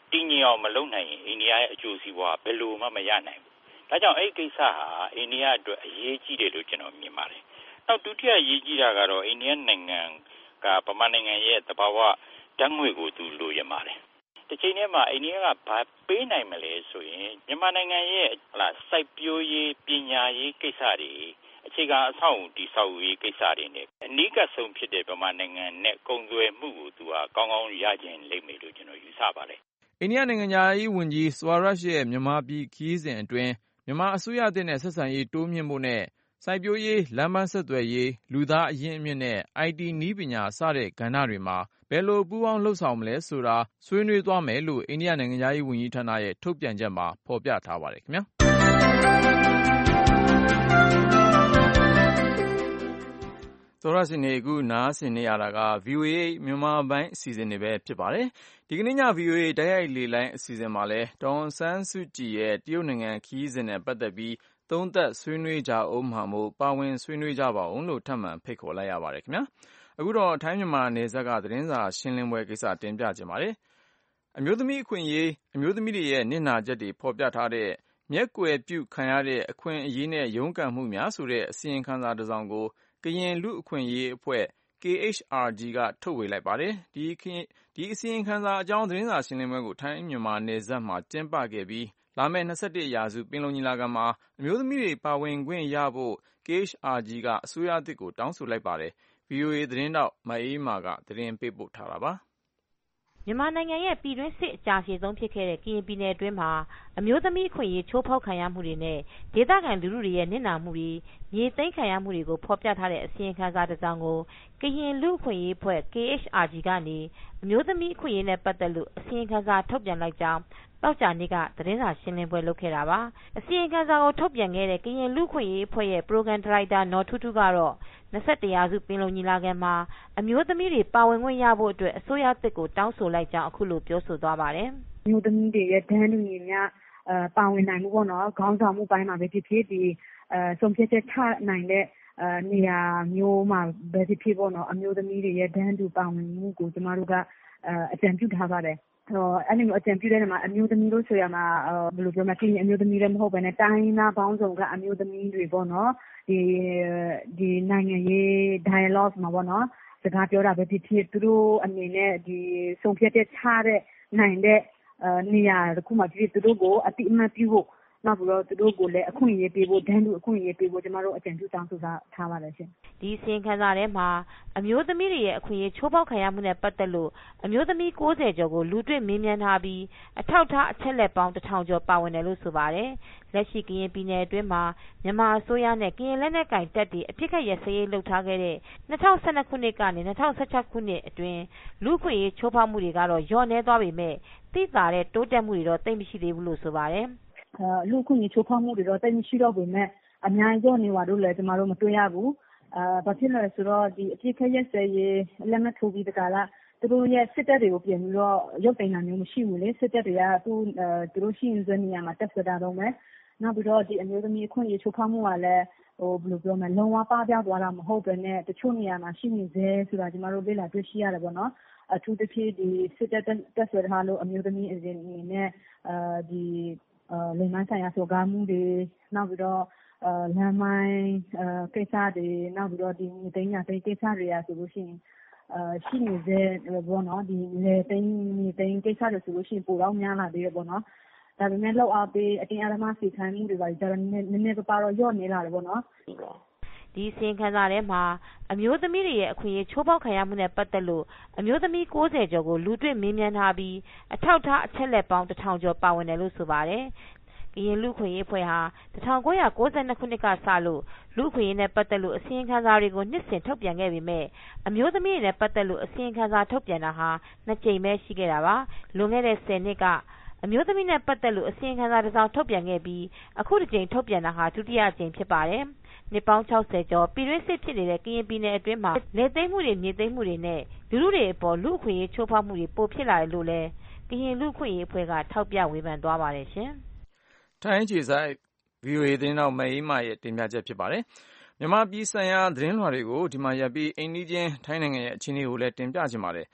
တည်ငြိမ်အောင်မလုပ်နိုင်ရင်အိန္ဒိယရဲ့အကျိုးစီးပွားဘယ်လိုမှမရနိုင်ဘူး။ဒါကြောင့်အဲ့ဒီကိစ္စဟာအိန္ဒိယအတွက်အရေးကြီးတယ်လို့ကျွန်တော်မြင်ပါတယ်။နောက်ဒုတိယအရေးကြီးတာကတော့အိန္ဒိယနိုင်ငံကဗမာနိုင်ငံရဲ့သဘာဝဓာတ်ငွေ့ကိုသူလိုရပါတယ်။တစ်ချိန်တည်းမှာအိန္ဒိယကဘာပေးနိုင်မလဲဆိုရင်မြန်မာနိုင်ငံရဲ့စိုက်ပျိုးရေးပညာရေးကိစ္စတွေအခြေခံအဆောက်အဦတည်ဆောက်ရေးကိစ္စတွေနဲ့အနီးကပ်ဆုံးဖြစ်တဲ့ဗမာနိုင်ငံနဲ့ကုန်သွယ်မှုကိုသူကကောင်းကောင်းရခြင်းလိမ့်မယ်လို့ကျွန်တော်ယူဆပါတယ်။အိန္ဒိယနိုင်ငံသားရေးဝန်ကြီးစဝရတ်ရဲ့မြန်မာပြည်ခရီးစဉ်အတွင်းမြန်မာအစိုးရသစ်နဲ့ဆက်ဆံရေးတိုးမြှင့်ဖို့နဲ့စိုက်ပျိုးရေးလမ်းပန်းဆက်သွယ်ရေးလူသားအရင်းအမြစ်နဲ့ IT နည်းပညာစတဲ့ကဏ္ဍတွေမှာဘယ်လိုပူးပေါင်းလှုပ်ဆောင်မလဲဆိုတာဆွေးနွေးသွားမယ်လို့အိန္ဒိယနိုင်ငံသားရေးဝန်ကြီးဌာနရဲ့ထုတ်ပြန်ချက်မှာဖော်ပြထားပါတယ်ခင်ဗျာ။သောရရှင်တွေအခုနားဆင်နေရတာက VOA မြန်မာပိုင်းအစီအစဉ်တွေပဲဖြစ်ပါတယ်။ဒီကနေ့ည VOA တိုက်ရိုက်လေလိုင်းအစီအစဉ်မှာလဲဒေါ်အောင်ဆန်းစုကြည်ရဲ့တရုတ်နိုင်ငံခရီးစဉ်နဲ့ပတ်သက်ပြီးသုံးသပ်ဆွေးနွေးကြအောင်မှာမို့ပါဝင်ဆွေးနွေးကြပါအောင်လို့ထပ်မံဖိတ်ခေါ်လိုက်ရပါတယ်ခင်ဗျာ။အခုတော့ထိုင်းမြန်မာနယ်စပ်ကသတင်းစာရှင်းလင်းပွဲကိစ္စတင်ပြခြင်းပါတယ်။အမျိုးသမီးအခွင့်အရေးအမျိုးသမီးတွေရဲ့နစ်နာချက်တွေဖော်ပြထားတဲ့မျက်ကွယ်ပြုခံရတဲ့အခွင့်အရေးနဲ့ရုန်းကန်မှုများဆိုတဲ့အစီရင်ခံစာတစ်စောင်ကိုကရင်လူအခွင့်အရေးအဖွဲ့ KHRG ကထုတ်ဝေလိုက်ပါတယ်။ဒီအစီရင်ခံစာအကြောင်းသတင်းစာရှင်းလင်းပွဲကိုထိုင်းမြန်မာနယ်စပ်မှာကျင်းပခဲ့ပြီးလာမယ့်21ရာစုပင်လုံညီလာခံမှာအမျိုးသမီးတွေပါဝင်ခွင့်ရဖို့ KHRG ကအစိုးရအသစ်ကိုတောင်းဆိုလိုက်ပါတယ်။ VOA သတင်းတောက်မအေးမာကသတင်းပေးပို့ထားတာပါ။မြန်မာနိုင်ငံရဲ့ပြည်တွင်းစစ်အကြာရှည်ဆုံးဖြစ်ခဲ့တဲ့ကရင်ပြည်နယ်အတွင်းမှာအမျိုးသမီးအခွင့်အရေးချိုးဖောက်ခံရမှုတွေနဲ့ဒေသခံလူထုတွေရဲ့နစ်နာမှုတွေမြေသိမ်းခံရမှုတွေကိုဖော်ပြထားတဲ့အစီရင်ခံစာတစ်စောင်ကိုကရင်လူအခွင့်အရေးအဖွဲ့ KHRG ကနေအမျိုးသမီးအခွင့်အရေးနဲ့ပတ်သက်လို့အစီရင်ခံစာထုတ်ပြန်လိုက်ကြောင်းသောကြာနေ့ကသတင်းစာရှင်းလင်းပွဲလုပ်ခဲ့တာပါ။အစီရင်ခံစာကိုထုတ်ပြန်ခဲ့တဲ့ကရင်လူ့အခွင့်အရေးအဖွဲ့ရဲ့ပရိုဂရမ်ဒါရိုက်တာနော်ထူးထူးကတော့21ရာစုပင်လုံညီလာခံမှာအမျိုးသမီးတွေပါဝင်ခွင့်ရဖို့အတွက်အစိုးရသစ်ကိုတောင်းဆိုလိုက်ကြောင်းအခုလိုပြောဆိုသွားပါတယ်။အမျိုးသမီးတွေရဲ့တန်းတူညီမျှပါဝင်နိုင်မှုပေါ့နော်ခေါင်းဆောင်မှုပိုင်းမှာပဲဖြစ်ဖြစ်ဒီဆုံးဖြတ်ချက်ချနိုင်တဲ့နေရာမျိုးမှာပဲဖြစ်ဖြစ်ပေါ့နော်အမျိုးသမီးတွေရဲ့တန်းတူပါဝင်မှုကိုကျမတို့ကအကြံပြုထားပါတယ်အဲ့လိုအကြံပြုတဲ့နေရာမှာအမျိုးသမီးလို့ဆိုရမှာဘယ်လိုပြောမလဲအမျိုးသမီးလည်းမဟုတ်ဘဲနဲ့တိုင်းသားပေါင်းစုံကအမျိုးသမီးတွေပေါ့နော်ဒီနိုင်ငံရေး dialogue မှာပေါ့နော်စကားပြောတာပဲဖြစ်ဖြစ်သူတို့အနေနဲ့ဒီဆုံးဖြတ်ချက်ချတဲ့နိုင်တဲ့နေရာတစ်ခုမှာဖြစ်သူတို့ကိုအတိအမှတ်ပြုဖို့နောက်ပြီးတော့သူတို့ကိုလည်းအခွင့်အရေးပေးဖို့ဒန်းတူအခွင့်အရေးပေးဖို့ကျမတို့အကြံပြုတောင်းဆိုထားပါတယ်ရှင်ဒီအစီရင်ခံစာထဲမှာအမျိုးသမီးတွေရဲ့အခွင့်အရေးချိုးဖောက်ခံရမှုနဲ့ပတ်သက်လို့အမျိုးသမီး60ကျော်ကိုလူတွေ့မေးမြန်းထားပြီးအထောက်အထားအချက်လက်ပေါင်း1000ကျော်ပါဝင်တယ်လို့ဆိုပါတယ်လက်ရှိကရင်ပြည်နယ်အတွင်းမှာမြန်မာအစိုးရနဲ့ကရင်လက်နက်ကိုင်တပ်တွေအပြစ်ခတ်ရစရေးလုပ်ထားခဲ့တဲ့2012ခုနှစ်ကနေ2016ခုနှစ်အတွင်းလူ့အခွင့်အရေးချိုးဖောက်မှုတွေကတော့လျော့နည်းသွားပေမဲ့သိသာတဲ့တိုးတက်မှုတွေတော့သိပ်မရှိသေးဘူးလို့ဆိုပါတယ်လူ့အခွင့်အရေးချိုးဖောက်မှုတွေတော့တိတ်မရှိတော့ပေမဲ့အများကြီးတော့နေပါတော့လေကျမတို့မတွေ့ရဘူးဘာဖြစ်လဲဆိုတော့ဒီအပြစ်ခတ်ရက်စဲရေးလက်မှတ်ထိုးပြီးတကလားသူတို့ရဲ့စစ်တပ်တွေကိုပြန်ပြီးတော့ရုပ်သိမ်းတာမျိုးမရှိဘူးလေစစ်တပ်တွေကသူတို့ရှိနေနေရာမှာတက်ဆွတာတော့မယ်နောက်ပြီးတော့ဒီအမျိုးသမီးအခွင့်အရေးချိုးဖောက်မှုကလည်းဘယ်လိုပြောမလဲလုံးဝပပျောက်သွားတာမဟုတ်ဘဲနဲ့တချို့နေရာမှာရှိနေသေးဆိုတာကျမတို့လေ့လာတွေ့ရှိရတယ်ပေါ့နော်အထူးသဖြင့်ဒီစစ်တပ်တက်ဆွထားလို့အမျိုးသမီးအရင်အနေနဲ့ဒီလိင်ပိုင်းဆိုင်ရာစော်ကားမှုတွေနောက်ပြီးတော့လမ်းမိုင်းကိစ္စတွေနောက်ပြီးတော့ဒီမြေသိမ်းရာသိမ်းကိစ္စတွေကဆိုလို့ရှိရင်ရှိနေတဲ့ဘောနော်ဒီလေသိမ်းမြေသိမ်းကိစ္စတွေဆိုလို့ရှိရင်ပိုတော့များလာသေးတယ်ပေါ့နော်ဒါပေမဲ့လောက်အားပေးအတင်းအဓမ္မစီခိုင်းမှုတွေပါကြတော့နည်းနည်းပါတော့ညော့နေလာတယ်ပေါ့နော်ဒီအစီရင်ခံစာထဲမှာအမျိုးသမီးတွေရဲ့အခွင့်အရေးချိုးဖောက်ခံရမှုနဲ့ပတ်သက်လို့အမျိုးသမီး60ကျော်ကိုလူတွေ့မေးမြန်းထားပြီးအထောက်အထားအချက်လက်ပေါင်း1000ကျော်ပါဝင်တယ်လို့ဆိုပါတယ်ကရင်လူ့အခွင့်အရေးအဖွဲ့ဟာ1992ခုနှစ်ကစလို့လူ့အခွင့်အရေးနဲ့ပတ်သက်လို့အစီရင်ခံစာတွေကိုနှစ်စဉ်ထုတ်ပြန်ခဲ့ပေမဲ့အမျိုးသမီးတွေနဲ့ပတ်သက်လို့အစီရင်ခံစာထုတ်ပြန်တာဟာ2ကြိမ်ပဲရှိခဲ့တာပါလွန်ခဲ့တဲ့10နှစ်ကအမျိုးသမီးနဲ့ပတ်သက်လို့အစီရင်ခံစာတစ်စောင်ထုတ်ပြန်ခဲ့ပြီးအခုတစ်ကြိမ်ထုတ်ပြန်တာဟာဒုတိယကြိမ်ဖြစ်ပါတယ်နှစ်ပေါင်း60ကျော်ပြည်တွင်းစစ်ဖြစ်နေတဲ့ကရင်ပြည်နယ်အတွင်းမှာလေသိမ်းမှုတွေမြေသိမ်းမှုတွေနဲ့လူထုတွေအပေါ်လူ့အခွင့်အရေးချိုးဖောက်မှုတွေပိုဖြစ်လာတယ်လို့လည်းကရင်လူ့အခွင့်အရေးအဖွဲ့ကထောက်ပြဝေဖန်သွားပါတယ်ရှင်ထိုင်းအခြေစိုက် VOA သတင်းတောက်မအေးမာရဲ့တင်ပြချက်ဖြစ်ပါတယ်မြန်မာပြည်ဆိုင်ရာသတင်းလွှာတွေကိုဒီမှာရပ်ပြီးအိမ်နီးချင်းထိုင်းနိုင်ငံရဲ့အခြေအနေကိုလည်းတင်ပြချင်ပါတယ်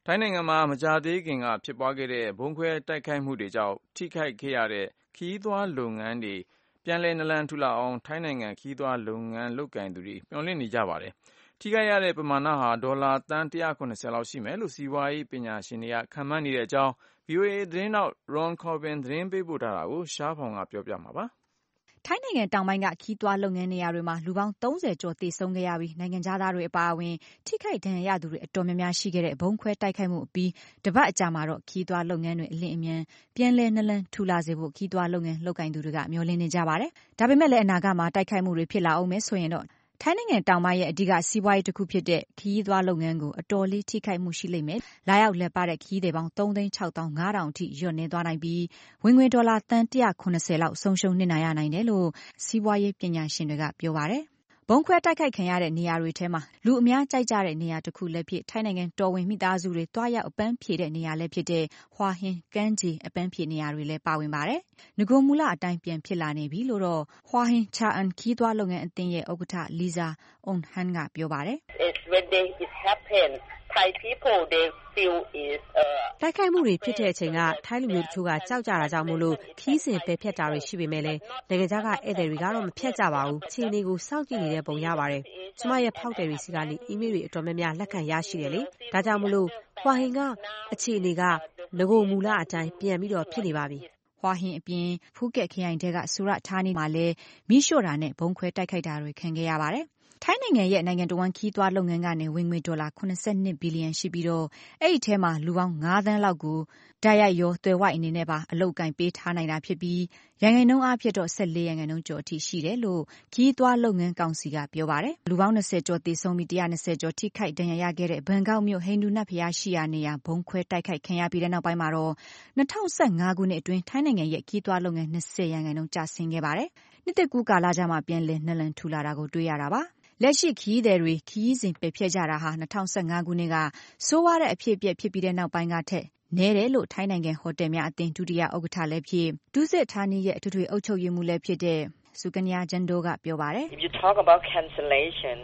ထိုင်းနိုင်ငံမှာမကြာသေးခင်ကဖြစ်ပွားခဲ့တဲ့ဗုံးခွဲတိုက်ခိုက်မှုတွေကြောင့်ထိခိုက်ခဲ့ရတဲ့ခရီးသွားလုပ်ငန်းတွေပြန်လည်နလန်ထူလာအောင်ထိုင်းနိုင်ငံခရီးသွားလုပ်ငန်းလုပ်ကိုင်သူတွေမျှော်လင့်နေကြပါတယ်။ထိခိုက်ရတဲ့ပမာဏဟာဒေါ်လာသန်း190လောက်ရှိမယ်လို့စီးပွားရေးပညာရှင်တွေကခန့်မှန်းနေတဲ့အကြောင်း VOA သတင်းထောက် Ron Corbin သတင်းပေးပို့ထားတာကိုရှားဖောင်ကပြောပြမှာပါ။ထိုင်းနိုင်ငံတောင်ပိုင်းကခီးသွွားလုပ်ငန်းနေရာတွေမှာလူပေါင်း30ကျော်သေဆုံးခဲ့ရပြီးနိုင်ငံခြားသားတွေအပါအဝင်ထိခိုက်ဒဏ်ရာရသူတွေအတော်များများရှိခဲ့တဲ့ဘုံခွဲတိုက်ခိုက်မှုအပြီးတပတ်အကြာမှာတော့ခီးသွွားလုပ်ငန်းတွေအလင်းအမြန်ပြန်လည်နလန်ထူလာစေဖို့ခီးသွွားလုပ်ငန်းလုပ်ကိုင်သူတွေကမျှော်လင့်နေကြပါတယ်။ဒါပေမဲ့လည်းအနာဂတ်မှာတိုက်ခိုက်မှုတွေဖြစ်လာအောင်မယ်ဆိုရင်တော့ထိုင်းနိုင်ငံတောင်ပိုင်းရဲ့အဓိကစီးပွားရေးတစ်ခုဖြစ်တဲ့ခရီးသွားလုပ်ငန်းကိုအတော်လေးထိခိုက်မှုရှိလိမ့်မယ်။လာရောက်လည်ပတ်တဲ့ခရီးသည်ပေါင်း3,650,000အထိလျော့နည်းသွားနိုင်ပြီးဝင်ငွေဒေါ်လာသန်း190လောက်ဆုံးရှုံးနစ်နာရနိုင်တယ်လို့စီးပွားရေးပညာရှင်တွေကပြောပါတယ်။ဘုံခွဲတိုက်ခိုက်ခံရတဲ့နေရာတွေထဲမှာလူအများကြိုက်ကြတဲ့နေရာတစ်ခုလည်းဖြစ်ထိုင်းနိုင်ငံတော်ဝင်မိသားစုတွေတွားရောက်အပန်းဖြေတဲ့နေရာလည်းဖြစ်တဲ့ဟွာဟင်းကမ်းခြေအပန်းဖြေနေရာတွေလည်းပါဝင်ပါတယ်။ငကိုမူလအတိုင်းပြန်ဖြစ်လာနေပြီလို့တော့ဟွာဟင်းချာအန်ခီးသွားလုပ်ငန်းအသင်းရဲ့ဥက္ကဋ္ဌလီဇာအွန်ဟန်ကပြောပါတယ်။တိုက်ခိုက်မှုတွေဖြစ်တဲ့အချိန်ကထိုင်းလူမျိုးတချို့ကကြောက်ကြတာကြောင့်မို့လို့ခီးစဉ်ပဲဖြတ်တာတွေရှိပေမဲ့လည်းနိုင်ငံခြားကဧည့်သည်တွေကတော့မဖြတ်ကြပါဘူး။အခြေအနေကိုစောင့်ကြည့်နေတဲ့ပုံရပါတယ်။ကျမရဲ့ဖောက်တယ်တွေစီကနေအီးမေးလ်တွေအတော်များများလက်ခံရရှိတယ်လေ။ဒါကြောင့်မို့လို့ဟွာဟင်ကအခြေအနေကငကိုမူလအတိုင်းပြန်ပြီးတော့ဖြစ်နေပါပြီ။ဟွာဟင်အပြင်ဖူးကက်ခရိုင်တဲကဆူရဌာနီမှာလည်းမီးရှို့တာနဲ့ဘုံခွဲတိုက်ခိုက်တာတွေခံခဲ့ရပါတယ်။ထိုင်းနိုင်ငံရဲ့နိုင်ငံတော်ဝန်ခီးသွွားလုပ်ငန်းကနေဝင်ငွေဒေါ်လာ82ဘီလီယံရှိပြီးတော့အဲ့ဒီထဲမှာလူပေါင်း9သန်းလောက်ကိုဓာတ်ရိုက်ရောသွယ်ဝိုက်အနေနဲ့ပါအလုပ်ကင်ပေးထားနိုင်တာဖြစ်ပြီးရာခိုင်နှုန်းအားဖြင့်တော့14%ကျော်အထိရှိတယ်လို့ခီးသွွားလုပ်ငန်းကောင်စီကပြောပါတယ်။လူပေါင်း20ကျော်သေဆုံးပြီး120ကျော်ထိခိုက်ဒဏ်ရာရခဲ့တဲ့ဘန်ကောက်မြို့ဟိန္ဒူနတ်ဘုရားရှိရာနေရာဘုံခွဲတိုက်ခိုက်ခံရပြီးတဲ့နောက်ပိုင်းမှာတော့2015ခုနှစ်အတွင်းထိုင်းနိုင်ငံရဲ့ခီးသွွားလုပ်ငန်း20%ကျဆင်းခဲ့ပါတယ်။နှစ်သက်ကူးကာလကြာမှပြန်လည်နလန်ထူလာတာကိုတွေ့ရတာပါ။လက်ရှိခရီးသည်တွေခရီးစဉ်ပဲဖြတ်ကြတာဟာ2015ခုနှစ်ကဆိုးဝါးတဲ့အဖြစ်အပျက်ဖြစ်ပြီးတဲ့နောက်ပိုင်းကထက်နည်းတယ်လို့ထိုင်းနိုင်ငံဟိုတယ်များအသင်းဒုတိယဥက္ကဋ္ဌလည်းဖြစ်ဒုစစ်ဌာနီရဲ့အထွေထွေအုပ်ချုပ်ရေးမှူးလည်းဖြစ်တဲ့စုကညာဂျန်ဒိုကပြောပါတယ် If you talk about cancellation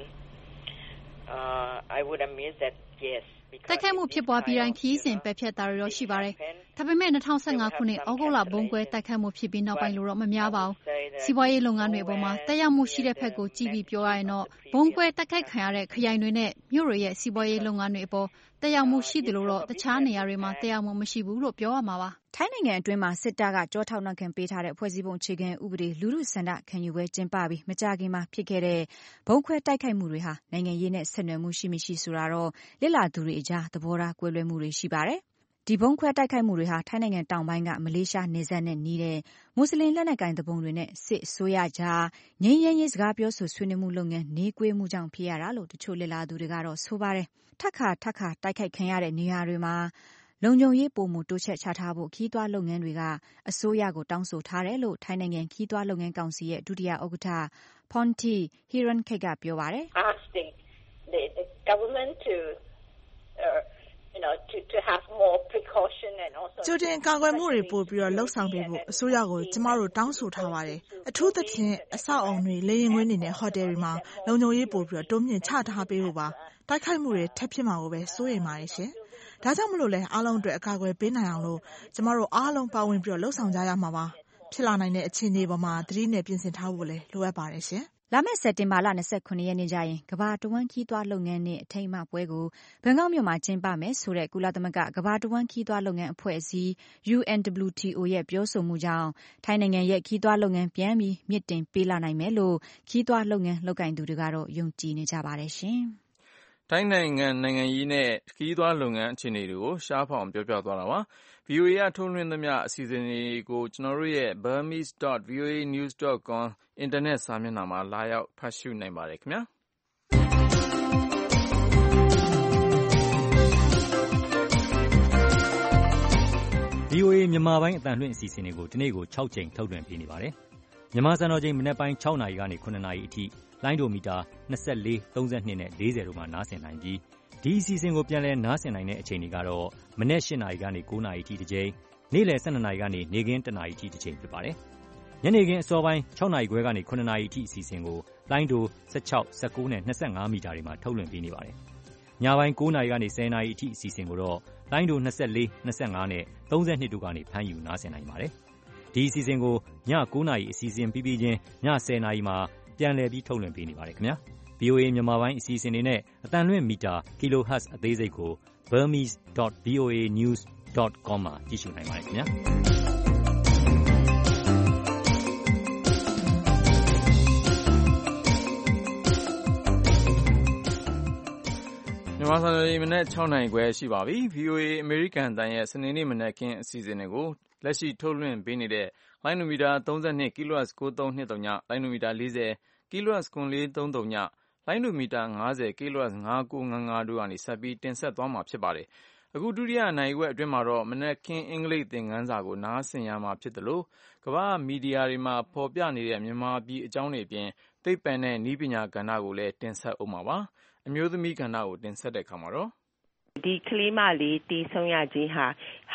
I would admit that yes တိုက်ခိုက်မှုဖြစ်ပွားပြီးတိုင်းခီးစဉ်ပဲဖြတ်တာတွေတော့ရှိပါတယ်။ဒါပေမဲ့2015ခုနှစ်ဩဂုတ်လဘုံကွဲတိုက်ခိုက်မှုဖြစ်ပြီးနောက်ပိုင်းလို့တော့မများပါဘူး။စီးပွားရေးလုပ်ငန်းတွေအပေါ်မှာတက်ရောက်မှုရှိတဲ့ဘက်ကိုကြည့်ပြီးပြောရရင်တော့ဘုံကွဲတိုက်ခိုက်ခံရတဲ့ခရိုင်တွေနဲ့မြို့တွေရဲ့စီးပွားရေးလုပ်ငန်းတွေအပေါ်တက်ရောက်မှုရှိတယ်လို့တော့တခြားနေရာတွေမှာတက်ရောက်မှုမရှိဘူးလို့ပြောရမှာပါ။ထိုင်းနိုင်ငံအတွင်းမှာစစ်တပ်ကကြောထောက်နှံခံပေးထားတဲ့ဖွဲ့စည်းပုံအခြေခံဥပဒေလူထုဆန္ဒခံယူပွဲကျင်းပပြီးမကြာခင်မှာဖြစ်ခဲ့တဲ့ဘုံခွဲတိုက်ခိုက်မှုတွေဟာနိုင်ငံရေးနဲ့ဆက်နွယ်မှုရှိမရှိဆိုတာတော့လစ်လာသူတွေအကြားသဘောထားကွဲလွဲမှုတွေရှိပါတယ်။ဒီဘုံခွဲတိုက်ခိုက်မှုတွေဟာထိုင်းနိုင်ငံတောင်ပိုင်းကမလေးရှားနယ်စပ်နဲ့နီးတဲ့မွတ်စလင်လက်နက်ကိုင်သူပုန်တွေနဲ့စစ်အစိုးရကြားငြိမ်းချမ်းရေးစကားပြောဆိုဆွေးနွေးမှုလုပ်ငန်းနှေးကွေးမှုကြောင့်ဖြစ်ရတာလို့တချို့လစ်လာသူတွေကတော့ဆိုပါတယ်။ထပ်ခါတိုက်ခိုက်ခံရတဲ့နေရာတွေမှာလုံခြုံရေးပိုမိုတိုးချဲ့ချထားဖို့ခီးသွွားလုပ်ငန်းတွေကအစိုးရကိုတောင်းဆိုထားတယ်လို့ထိုင်းနိုင်ငံခီးသွွားလုပ်ငန်းကောင်စီရဲ့ဒုတိယဥက္ကဋ္ဌဖွန်တီဟီရန်ခိတ်ကပြောပါတယ်။ Asking the government to to have more precaution and also ကြိုတင်ကာကွယ်မှုတွေပို့ပြီးတော့လှုပ်ဆောင်ပေးဖို့အစိုးရကိုကျမတို့တောင်းဆိုထားပါတယ်။အထူးသဖြင့်အဆောက်အုံတွေလေယာဉ်ကွင်းတွေနဲ့ဟိုတယ်တွေမှာလုံခြုံရေးပို့ပြီးတော့တိုးမြင့်ချထားပေးဖို့ပါ။တိုက်ခိုက်မှုတွေထပ်ဖြစ်မှာကိုပဲစိုးရိမ်ပါတယ်ရှင်။ဒါကြောင့်မလို့လဲအားလုံးအတွက်အကာအကွယ်ပေးနိုင်အောင်လို့ကျမတို့အားလုံးပါဝင်ပြီးတော့လှုပ်ဆောင်ကြရမှာပါ။ဖြစ်လာနိုင်တဲ့အခြေအနေပေါ်မှာသတိနဲ့ပြင်ဆင်ထားဖို့လည်းလိုအပ်ပါတယ်ရှင်။လာမယ့်စက်တင်ဘာလ29ရက်နေ့ကျရင်ကမ္ဘာတဝန်းခီးသွွားလုပ်ငန်းနဲ့အထိမ်းအမှတ်ပွဲကိုဘန်ကောက်မြို့မှာကျင်းပမယ်ဆိုတဲ့ကုလသမဂ္ဂကမ္ဘာတဝန်းခီးသွွားလုပ်ငန်းအဖွဲ့အစည်း UNWTO ရဲ့ပြောဆိုမှုကြောင့်ထိုင်းနိုင်ငံရဲ့ခီးသွွားလုပ်ငန်းပြန်ပြီးမြင့်တင်ပေးလာနိုင်မယ်လို့ခီးသွွားလုပ်ငန်းလုပ်ကိုင်သူတွေကတော့ယုံကြည်နေကြပါတယ်ရှင်။ထိုင်းနိုင်ငံရေးနဲ့ခရီးသွားလုပ်ငန်းအခြေအနေတွေကိုရှားဖောင်ပြောပြသွားတာပါ။ VOA ကထုတ်လွှင့်သမျှအစီအစဉ်တွေကိုကျွန်တော်တို့ရဲ့ burmese.voanews.com အင်တာနက်စာမျက်နှာမှာလာရောက်ဖတ်ရှုနိုင်ပါတယ်ခင်ဗျာ။ VOA မြန်မာပိုင်းအသံလွှင့်အစီအစဉ်တွေကိုဒီနေ့ကို6ကြိမ်ထုတ်လွှင့်ပေးနေပါတယ်။မြန်မာစံတော်ချိန်မနက်ပိုင်း6နာရီကနေ9နာရီအထိလိုင်းဒိုမီတာ24 32နဲ့40တို့မှာနားဆင်နိုင်ပြီးဒီအစီအစဉ်ကိုပြန်လည်နားဆင်နိုင်တဲ့အချိန်တွေကတော့မနက်8နာရီကနေ9နာရီအထိတစ်ကြိမ်နေ့လယ်12နာရီကနေနေ့ခင်း1နာရီအထိတစ်ကြိမ်ဖြစ်ပါတယ်။ညနေခင်းအစောပိုင်း6နာရီခွဲကနေ9နာရီအထိအစီအစဉ်ကိုလိုင်းဒို16 19နဲ့25မီတာတွေမှာထုတ်လွှင့်ပေးနေပါတယ်။ညပိုင်း9 နာရီကနေ 10 နာရီအထိအစီအစဉ်ကိုတော့လိုင်းဒို24, 25နဲ့ 32တို့ကနေဖမ်းယူနားဆင်နိုင်ပါတယ်။ဒီအစီအစဉ်ကိုည9 နာရီအစီအစဉ်ပြီးပြီးချင်းည10 နာရီမှာပြန်လည်ပြီးထုတ်လွှင့်ပေးနေပါတယ်ခင်ဗျာ။ VOA မြန်မာပိုင်းအစီအစဉ်တွေနဲ့အသံလွှင့်မီတာ kilohertz အသေးစိတ်ကို burmese.voanews.com မှာကြည့်ရှုနိုင်ပါတယ်ခင်ဗျာ။မြန်မာစံတော်ချိန်မနက်6 နာရီခွဲရှိပါပြီ။ VOA အမေရိကန်အသံရဲ့စနေနေ့မနက်ခင်းအစီအစဉ်တွေကိုလက်ရှိထုတ်လွှင့်ပေးနေတဲ့လိုင်းနိုမီတာ32 kHz 9320 လိုင်းနိုမီတာ40 kHz 9430 လိုင်းနိုမီတာ50 kHz 5955တို့ကနေဆက်ပြီးတင်ဆက်သွားမှာဖြစ်ပါတယ်။အခုဒုတိယနိုင်ဝက်အတွင်းမှာတော့မနက်ခင်းအင်္ဂလိပ်သင်ခန်းစာကိုနားဆင်ရမှာဖြစ်တယ်လို့ကမ္ဘာမီဒီယာတွေမှာဖော်ပြနေတဲ့မြန်မာပြည်အကြောင်းတွေအပြင်သိပ္ပံနဲ့နည်းပညာကဏ္ဍကိုလည်းတင်ဆက်အောင်ပါပါ။အမျိုးသမီးကဏ္ဍကိုတင်ဆက်တဲ့အခါမှာတော့ဒီကလေးမလေးတည်ဆုံးရခြင်းဟာ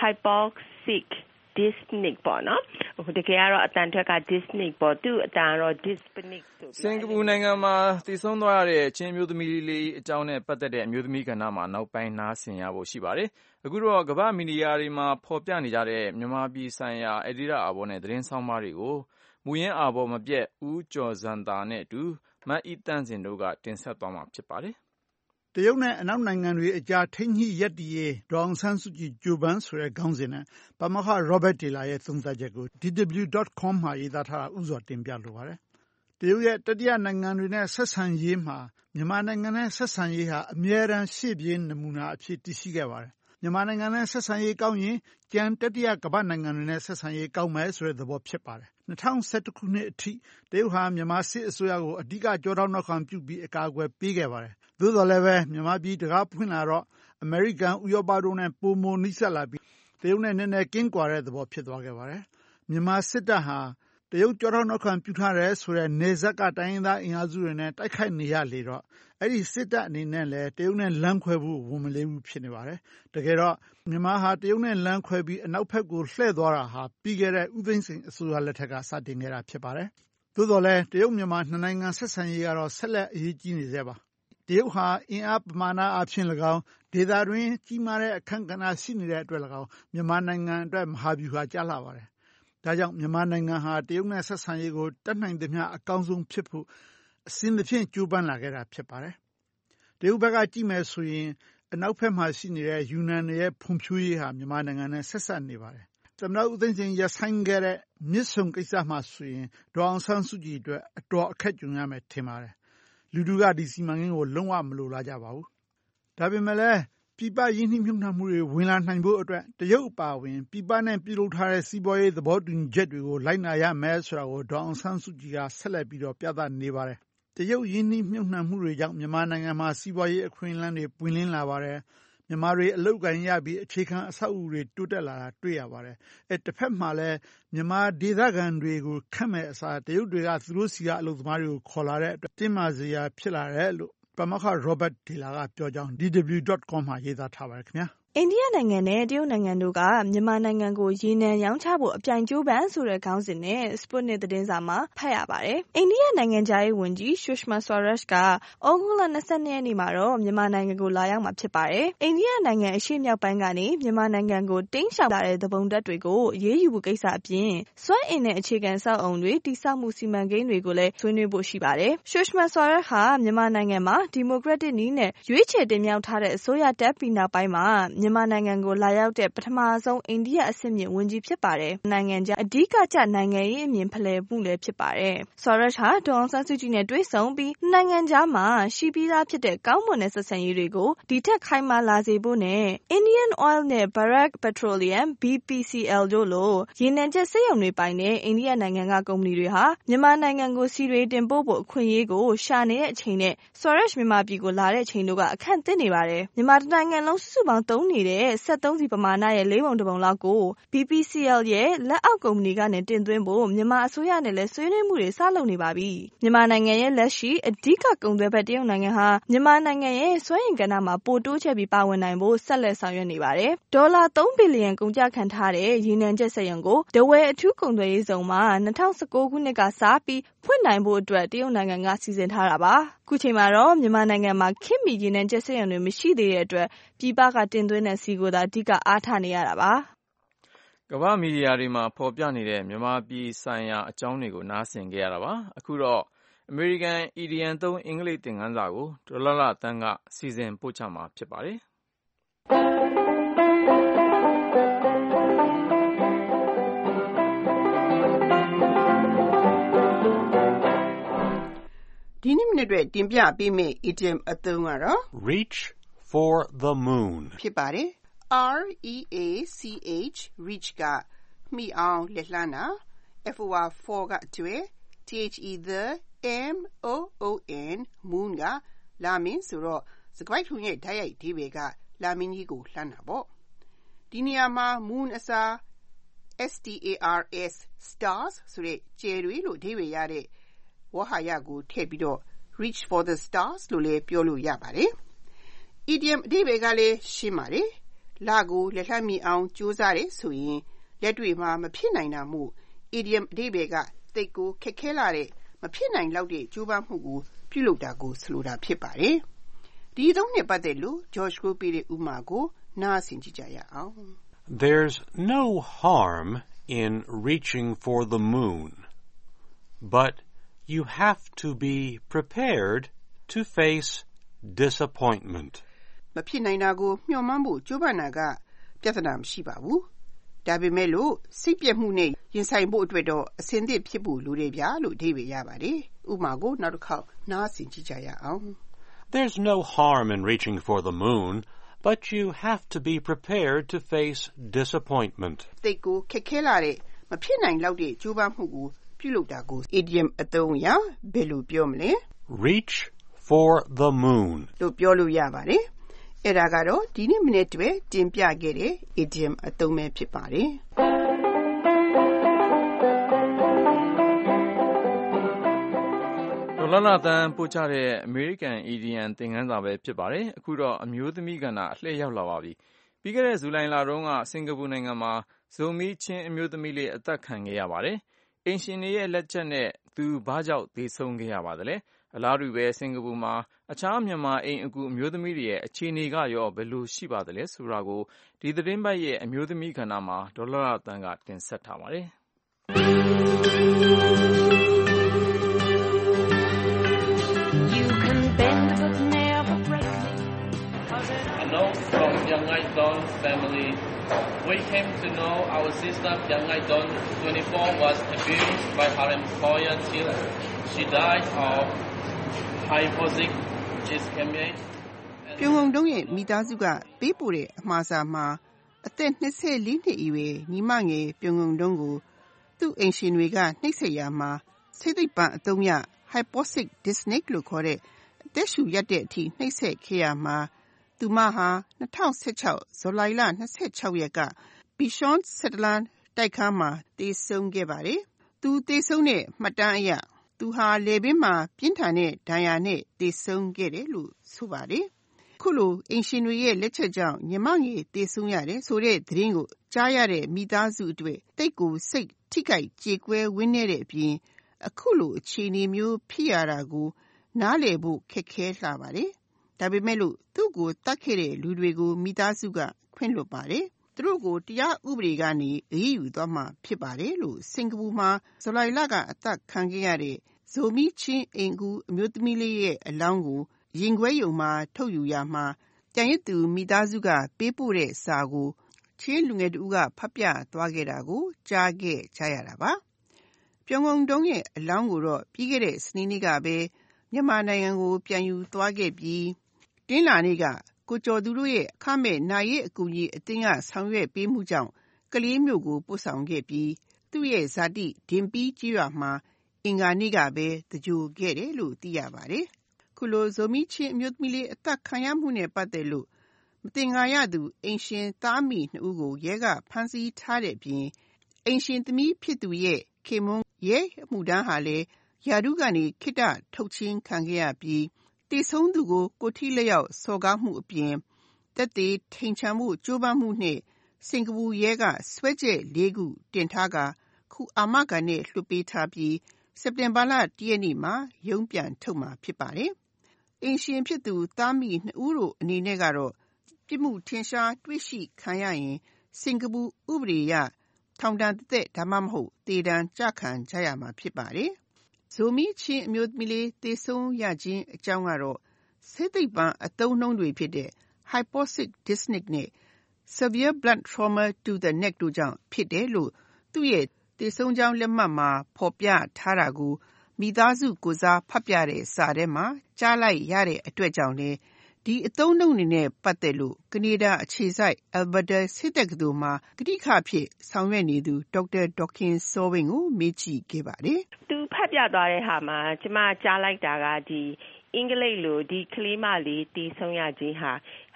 hypoxic dyspneic ပေါ့နော်တကယ်ကတော့အတန်ထွက်က dyspneic ပေါ့သူ့အတန်ကတော့ dyspneic ဆိုစင်ကာပူနိုင်ငံမှာတည်ဆုံးသွားရတဲ့ချင်းမျိုးသမီးလေးအကြောင်းနဲ့ပတ်သက်တဲ့အမျိုးသမီးကဏ္ဍမှာနောက်ပိုင်းနားဆင်ရဖို့ရှိပါတယ်အခုတော့ကမ္ဘာမီဒီယာတွေမှာဖော်ပြနေကြတဲ့မြန်မာပြည်ဆိုင်ရာအက်ဒီတာအာဘော်နဲ့သတင်းဆောင်မတွေကိုမူရင်းအာဘော်မပြတ်ဦးကျော်ဇန်တာနဲ့အတူမတ်ဤတန့်စင်တို့ကတင်ဆက်သွားမှာဖြစ်ပါတယ်တရုတ်နဲ့အနောက်နိုင်ငံတွေအကြားထိန်းညှိရပ်တည်ရေးဒေါ်အောင်ဆန်းစုကြည်ကြိုးပမ်းဆိုတဲ့ခေါင်းစဉ်နဲ့ပါမောက္ခ Robert Taylor ရဲ့သုံးသပ်ချက်ကို DW.com မှာရေးသားထားတာဥစွာတင်ပြလိုပါတယ်။တရုတ်ရဲ့တတိယနိုင်ငံတွေနဲ့ဆက်ဆံရေးမှာမြန်မာနိုင်ငံနဲ့ဆက်ဆံရေးဟာအမြဲတမ်းရှေ့ပြေးနမူနာအဖြစ်တည်ရှိခဲ့ပါတယ်။မြန်မာနိုင်ငံနဲ့ဆက်ဆံရေးကောင်းရင်ကျန်တတိယကမ္ဘာနိုင်ငံတွေနဲ့ဆက်ဆံရေးကောင်းမယ်ဆိုတဲ့သဘောဖြစ်ပါတယ်။2011ခုနှစ်အထိတရုတ်ဟာမြန်မာစစ်အစိုးရကိုအဓိကကြောထောက်နောက်ခံပြုပြီးအကာအကွယ်ပေးခဲ့ပါတယ်။သို့တော်လည်းပဲမြန်မာပြည်တကားဖွင့်လာတော့အမေရိကန်ဥရောပတို့နဲ့ပိုမိုနှိစက်လာပြီးတရုတ်နဲ့နည်းနည်းကင်းကွာတဲ့သဘောဖြစ်သွားခဲ့ပါတယ်။မြန်မာစစ်တပ်ဟာတရုတ်ကြောထောက်နောက်ခံပြုထားတယ်ဆိုတဲ့နေဇက်ကတိုင်းရင်းသားအင်အားစုတွေနဲ့တိုက်ခိုက်နေရလေတော့အဲ့ဒီစစ်တပ်အနေနဲ့လည်းတရုတ်နဲ့လမ်းခွဲဖို့ဝန်မလေးဘူးဖြစ်နေပါတယ်။တကယ်တော့မြန်မာဟာတရုတ်နဲ့လမ်းခွဲပြီးအနောက်ဘက်ကိုလှည့်သွားတာဟာပြီးခဲ့တဲ့ဦးသိန်းစိန်အစိုးရလက်ထက်ကစတင်ခဲ့တာဖြစ်ပါတယ်။သို့တော်လည်းတရုတ်မြန်မာနှစ်နိုင်ငံဆက်ဆံရေးကတော့ဆက်လက်အရေးကြီးနေသေးပါ။တရုတ်ဟာအင်အားပမာဏအဖြစ်၎င်းဒေသတွင်းကြီးမားတဲ့အခန်းကဏ္ဍရှိနေတဲ့အတွက်၎င်းမြန်မာနိုင်ငံအတွက်မဟာဗျူဟာကျလှပါတယ်။ဒါကြောင့်မြန်မာနိုင်ငံဟာတရုတ်နဲ့ဆက်ဆံရေးကိုတတ်နိုင်သမျှအကောင်းဆုံးဖြစ်ဖို့အစဉ်သဖြင့်ကြိုးပမ်းလာခဲ့တာဖြစ်ပါတယ်။တရုတ်ဘက်ကကြည့်မယ်ဆိုရင်အနောက်ဘက်မှာရှိနေတဲ့ယူနန်ရဲ့ဖွံ့ဖြိုးရေးဟာမြန်မာနိုင်ငံနဲ့ဆက်ဆက်နေပါတယ်။သမ္မတဦးသိန်းစိန်ရပ်ဆိုင်းခဲ့တဲ့မြစ်ဆုံကိစ္စမှာဆိုရင်ဒေါ်အောင်ဆန်းစုကြည်အတွက်အတော်အခက်ကြုံရမယ်ထင်ပါတယ်။လူထုကဒီစီမံကိန်းကိုလုံးဝမလိုလားကြပါဘူး။ဒါပေမဲ့လည်းပြည်ပရင်းနှီးမြှုပ်နှံမှုတွေဝင်လာနိုင်ဖို့အတွက်တရုတ်အပါအဝင်ပြည်ပနဲ့ပြုလုပ်ထားတဲ့စီးပွားရေးသဘောတူညီချက်တွေကိုလိုက်နာရမယ်ဆိုတာကိုဒေါ်အောင်ဆန်းစုကြည်ကဆက်လက်ပြီးတော့ပြသနေပါတယ်။တရုတ်ရင်းနှီးမြှုပ်နှံမှုတွေကြောင့်မြန်မာနိုင်ငံမှာစီးပွားရေးအခွင့်အလမ်းတွေပွင့်လင်းလာပါတယ်။မြန်မာတွေအလုပ်ကိုင်ရပြီးအခြေခံအဆောက်အဦတွေတိုးတက်လာတာတွေ့ရပါတယ်။တစ်ဖက်မှာလည်းမြန်မာဒေသခံတွေကိုခတ်မဲ့အစားတရုတ်တွေကသူတို့စီကအလုပ်သမားတွေကိုခေါ်လာတဲ့အတွက်တင်းမာစရာဖြစ်လာတယ်လို့ပါမောက္ခ Robert Taylor ကပြောကြောင်း DW.com မှာရေးသားထားပါတယ်ခင်ဗျာ။အိန္ဒိယနိုင်ငံနဲ့တရုတ်နိုင်ငံတို့ကမြန်မာနိုင်ငံကိုရေနံရောင်းချဖို့အပြိုင်ကြိုးပမ်းဆိုတဲ့ခေါင်းစဉ်နဲ့ Sputnik သတင်းစာမှာဖတ်ရပါတယ်။အိန္ဒိယနိုင်ငံခြားရေးဝန်ကြီး Sushma Swaraj ကဩဂုတ်လ22ရက်နေ့မှာတော့မြန်မာနိုင်ငံကိုလာရောက်မှာဖြစ်ပါတယ်။အိန္ဒိယနိုင်ငံအရှေ့မြောက်ပိုင်းကနေမြန်မာနိုင်ငံကိုတိမ်းရှောင်လာတဲ့သဘုံတပ်တွေကိုရေးယူဖို့ကိစ္စအပြင်စွမ်းအင်နဲ့အခြေခံစောက်အုံတွေတိစောက်မှုစီမံကိန်းတွေကိုလည်းဆွေးနွေးဖို့ရှိပါတယ်။ Sushma Swaraj ဟာမြန်မာနိုင်ငံမှာဒီမိုကရက်တစ်နည်းနဲ့ရွေးချယ်တင်မြှောက်ထားတဲ့အစိုးရတက်ပြီးနောက်ပိုင်းမှာမြန်မာနိုင်ငံကိုလာရောက်တဲ့ပထမဆုံးအိန္ဒိယအဆင့်မြင့်ဝန်ကြီးဖြစ်ပါတယ်။နိုင်ငံခြားအဓိကကျနိုင်ငံရေးအမြင်ဖလှယ်မှုလည်းဖြစ်ပါတယ်။ Swaraj ဟာဒေါ်အောင်ဆန်းစုကြည်နဲ့တွေ့ဆုံပြီးနိုင်ငံခြားမှာရှိပြီးသားဖြစ်တဲ့ကောင်းမွန်တဲ့ဆက်ဆံရေးတွေကိုဒီထက်ခိုင်မာလာစေဖို့နဲ့ Indian Oil နဲ့ Bharat Petroleum BPCL တို့လိုရေနံချက်စက်ရုံတွေပိုင်တဲ့အိန္ဒိယနိုင်ငံကကုမ္ပဏီတွေဟာမြန်မာနိုင်ငံကိုစီတွေတင်ပို့ဖို့အခွင့်အရေးကိုရှာနေတဲ့အချိန်နဲ့ Swaraj မြန်မာပြည်ကိုလာတဲ့အချိန်တို့ကအခန့်သင့်နေပါတယ်။မြန်မာနိုင်ငံလုံးစုစုပေါင်းသုံးနေတဲ့73စီပမာဏရဲ့4ပုံ1ပုံလောက်ကို BPCL ရဲ့လက်အောက်ကုမ္ပဏီကနေတင်သွင်းဖို့မြန်မာအစိုးရနဲ့လည်းဆွေးနွေးမှုတွေစလုပ်နေပါပြီ။မြန်မာနိုင်ငံရဲ့လက်ရှိအဓိကကုန်သွယ်ဘက်တရုတ်နိုင်ငံဟာမြန်မာနိုင်ငံရဲ့စွမ်းအင်ကဏ္ဍမှာပိုတိုးချဲ့ပြီးပါဝင်နိုင်ဖို့ဆက်လက်ဆောင်ရွက်နေပါတယ်။ဒေါ်လာ3ဘီလီယံကုန်ကျခံထားတဲ့ရေနံချက်စက်ရုံကိုဒဝယ်အထူးကုန်သွယ်ရေးဇုံမှာ2019ခုနှစ်ကစပြီးဖွင့်နိုင်ဖို့အတွက်တရုတ်နိုင်ငံကစီစဉ်ထားတာပါ။ခုချိန်မှာတော့မြန်မာနိုင်ငံမှာခေတ်မီရေနံချက်စက်ရုံတွေမရှိသေးတဲ့အတွက်ပြည်ပကတင်သွင်းတဲ့ဆီကိုသာအဓိကအားထားနေရတာပါ။ကမ္ဘာမီဒီယာတွေမှာဖော်ပြနေတဲ့မြန်မာပြည်ဆိုင်ရာအကြောင်းတွေကိုနားဆင်ခဲ့ရတာပါ။အခုတော့အမေရိကန်အီဒီယံသုံးအင်္ဂလိပ်သင်ခန်းစာကိုဒေါ်လာတန်းကစီစဉ်ပို့ချမှာဖြစ်ပါတယ်။ဒီနေ့မနေ့အတွက်တင်ပြပေးမယ့် idiom အသုံးကတော့ reach for the moon ဖြစ်ပါတယ် R-E-A-C-H reach ကမှီအောင်လက်လှမ်းတာ for ကကျွဲ the M-O-O-N moon ကလာမင်းဆိုတော့စကားထုံရဲ့ဓာတ်ရိုက်ဒီဘေကလာမင်းကြီးကိုလှမ်းတာပေါ့ဒီနေရာမှာ moon အစား S-T-A-R-S stars ဆိုတဲ့ကျယ်တွေလို့အဓိပ္ပာယ်ရတဲ့ဝဟာရကိုထည့်ပြီးတော့ reach for the stars လို့လည်းပြောလို့ရပါတယ်။ idiom အဓိပ္ပာယ်ကလည်းရှင်းပါတယ်။လကိုလက်လှမ်းမီအောင်ကြိုးစားတယ်ဆိုရင်လက်တွေ့မှာမဖြစ်နိုင်တာမို့ idiom အဓိပ္ပာယ်ကသိပ်ကိုခက်ခဲလာတဲ့မဖြစ်နိုင်လောက်တဲ့ကြိုးပမ်းမှုကိုပြုလုပ်တာကိုဆိုလိုတာဖြစ်ပါတယ်။ဒီအသုံးနဲ့ပတ်သက်လို့ George ကိုပေးတဲ့ဥပမာကိုနားဆင်ကြည့်ကြရအောင်။ There's no harm in reaching for the moon, but you have to be prepared to face disappointment. မဖြစ်နိုင်တာကိုမျှော်မှန်းဖို့ကြိုးပမ်းတာကပြဿနာမရှိပါဘူး။ဒါပေမဲ့လို့စိတ်ပြတ်မှုနဲ့ရင်ဆိုင်ဖို့အတွက်တော့အဆင်သင့်ဖြစ်ဖို့လိုတယ်ဗျာလို့အဓိပ္ပာယ်ရပါတယ်။ဥပမာကိုနောက်တစ်ခေါက်နားဆင်ကြည့်ကြရအောင်။ There's no harm in reaching for the moon, but you have to be prepared to face disappointment. သိပ်ကိုခက်ခဲလာတဲ့မဖြစ်နိုင်လောက်တဲ့ကြိုးပမ်းမှုကိုပြုလုပ်တာကို idiom အသုံးအရဘယ်လိုပြောမလဲ Reach for the moon လို့ပြောလို့ရပါတယ်။အဲ့ဒါကတော့ဒီနေ့မနေ့တည်းတင်ပြခဲ့တဲ့ idiom အသုံးပဲဖြစ်ပါတယ်။ဒေါ်လာတန်းပို့ချတဲ့အမေရိကန်အီဒီယံသင်ခန်းစာပဲဖြစ်ပါတယ်။အခုတော့အမျိုးသမီးကဏ္ဍအလှည့်ရောက်လာပါပြီ။ပြီးခဲ့တဲ့ဇူလိုင်လတုန်းကစင်ကာပူနိုင်ငံမှာဇိုမီချင်းအမျိုးသမီးလေးအသက်ခံခဲ့ရပါတယ်။အိမ်ရှင်တွေရဲ့လက်ချက်နဲ့သူဘာကြောင့်သေဆုံးခဲ့ရပါသလဲ။အလားတူပဲစင်ကာပူမှာအခြားမြန်မာအိမ်အကူအမျိုးသမီးတွေရဲ့အခြေအနေကရောဘယ်လိုရှိပါသလဲဆိုတာကိုဒီသတင်းပတ်ရဲ့အမျိုးသမီးကဏ္ဍမှာဒေါ်လာတန်းကတင်ဆက်ထားပါတယ်။ From Yangai Don family, we came to know our sister Yangai Don, 24, was abused by her employer till she died of hypoxic ischemia. ပြုံးုံတုံးရဲ့မိသားစုကပေးပို့တဲ့အမှားစာမှာအသက်24နှစ်အရွယ်ညီမငယ်ပြုံးုံတုံးကိုသူ့အိမ်ရှင်တွေကနှိပ်စက်ရာမှာစိတ်သိပ်ပံအသုံးရ hypoxic dyspneic လို့ခေါ်တဲ့အသက်ရှူရက်တဲ့အထိနှိပ်စက်ခဲ့ရမှာသူမဟာ2016ဇူလိုင်လ26ရက်ကဘီရှွန်စက်တလန်တိုက်ခန်းမှာသေဆုံးခဲ့ပါတယ်။သူသေဆုံးတဲ့မှတ်တမ်းအရသူဟာလေပင်မှာပြင်းထန်တဲ့ဒဏ်ရာနဲ့သေဆုံးခဲ့တယ်လို့ဆိုပါတယ်။ခုလိုအင်ရှင်တွေရဲ့လက်ချက်ကြောင့်ညီမငယ်သေဆုံးရတယ်ဆိုတဲ့သတင်းကိုကြားရတဲ့မိသားစုအတွက်တိတ်ကိုစိတ်ထိခိုက်ကြေကွဲဝန်းနေတဲ့အပြင်အခုလိုအခြေအနေမျိုးဖြစ်ရတာကိုနားလည်ဖို့ခက်ခဲလှပါတယ်။ဒါပေမဲ့လို့သူ့ကိုတတ်ခဲ့တဲ့လူတွေကိုမိသားစုကခွင့်လွှတ်ပါတယ်။သူတို့ကိုတရားဥပဒေကနေအရေးယူသွားမှာဖြစ်ပါတယ်လို့စင်ကာပူမှာဇူလိုင်လကအသက်ခံခဲ့ရတဲ့ဇိုမီချင်းအိမ်ကူအမျိုးသမီးလေးရဲ့အလောင်းကိုရင်ခွဲရုံမှာထုတ်ယူရမှာကြံရစ်သူမိသားစုကပေးပို့တဲ့စာကိုချင်းလူငယ်တို့ကဖတ်ပြသွားခဲ့တာကိုကြားခဲ့ကြရတာပါ။ပြုံးုံတုံးရဲ့အလောင်းကိုတော့ပြီးခဲ့တဲ့စနေနေ့ကပဲမြန်မာနိုင်ငံကိုပြန်ယူသွားခဲ့ပြီးတင်းလာနေ့ကကိုကျော်သူတို့ရဲ့အခမဲ့နာရေးအကူအညီအသင်းကဆောင်ရွက်ပေးမှုကြောင့်ကလေးမျိုးကိုပို့ဆောင်ခဲ့ပြီးသူ့ရဲ့ဇာတိဒင်ပီးကြီးရွာမှာအင်္ဂါနေ့ကပဲတကြိုခဲ့တယ်လို့သိရပါတယ်။ခုလိုဇိုမီချင်းအမျိုးသမီးလေးအသက်ခံရမှုနဲ့ပတ်သက်လို့မတင်ငါရသူအိမ်ရှင်သားမိ2ဦးကိုရဲကဖမ်းဆီးထားတဲ့အပြင်အိမ်ရှင်သမီးဖြစ်သူရဲ့ခင်မွန်းရဲမှုတန်းဟာလည်းယာဒုကနေခိတ္တထုတ်ချင်းခံခဲ့ရပြီးတည်ဆုံးသူကိုကိုထိလျောက်စော်ကားမှုအပြင်တက်သေးထိန်ချံမှုကြိုးပမ်းမှုနဲ့စင်ကာပူရဲကဆွဲချက်4ခုတင်ထားကခုအာမခံနဲ့လွှတ်ပေးထားပြီးစက်တင်ဘာလ 1 ရက်နေ့မှာရုံးပြန်ထုတ်မှာဖြစ်ပါတယ်။အိမ်ရှင်ဖြစ်သူသားမိ2ဦးတို့အနေနဲ့ကတော့ပြစ်မှုထင်ရှားတွေ့ရှိခံရရင်စင်ကာပူဥပဒေအရထောင်ဒဏ်တစ်သက်ဒါမှမဟုတ်သေဒဏ်ကျခံကြရမှာဖြစ်ပါတယ်။ဇိုမီချင်းအမျိုးသမီးလေးသေဆုံးရခြင်းအကြောင်းကတော့ဆေးသိပ္ပံအသုံးအနှုန်းတွေဖြစ်တဲ့ hypoxic dyspneic နဲ့ severe blunt trauma to the neck တို့ကြောင့်ဖြစ်တယ်လို့သူ့ရဲ့သေဆုံးကြောင်းလက်မှတ်မှာဖော်ပြထားတာကိုမိသားစုကိုစားဖတ်ပြတဲ့စာထဲမှာကြားလိုက်ရတဲ့အတွက်ကြောင့်လေဒီအသုံးအနှုန်းတွေနဲ့ပတ်သက်လို့ကနေဒါအခြေစိုက် Alberta ဆေးတက္ကသိုလ်မှာကတိခဖြစ်ဆောင်ရွက်နေသူဒေါက်တာဒေါခင်စောဝင်းကိုမေးကြည့်ခဲ့ပါတယ်။သူဖတ်ပြသွားတဲ့ဟာမှာကျမကြားလိုက်တာကဒီအင်္ဂလိပ်လိုဒီကလေးမလေးတည်ဆုံးရခြင်းဟာ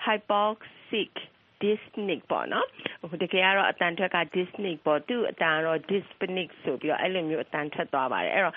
hypoxic dyspneic ပေါ့နော်တကယ်ကတော့အတန်ထွက်က dyspneic ပေါ့သူအတန်ကတော့ dyspneic ဆိုပြီးတော့အဲ့လိုမျိုးအတန်ထွက်သွားပါတယ်အဲ့တော့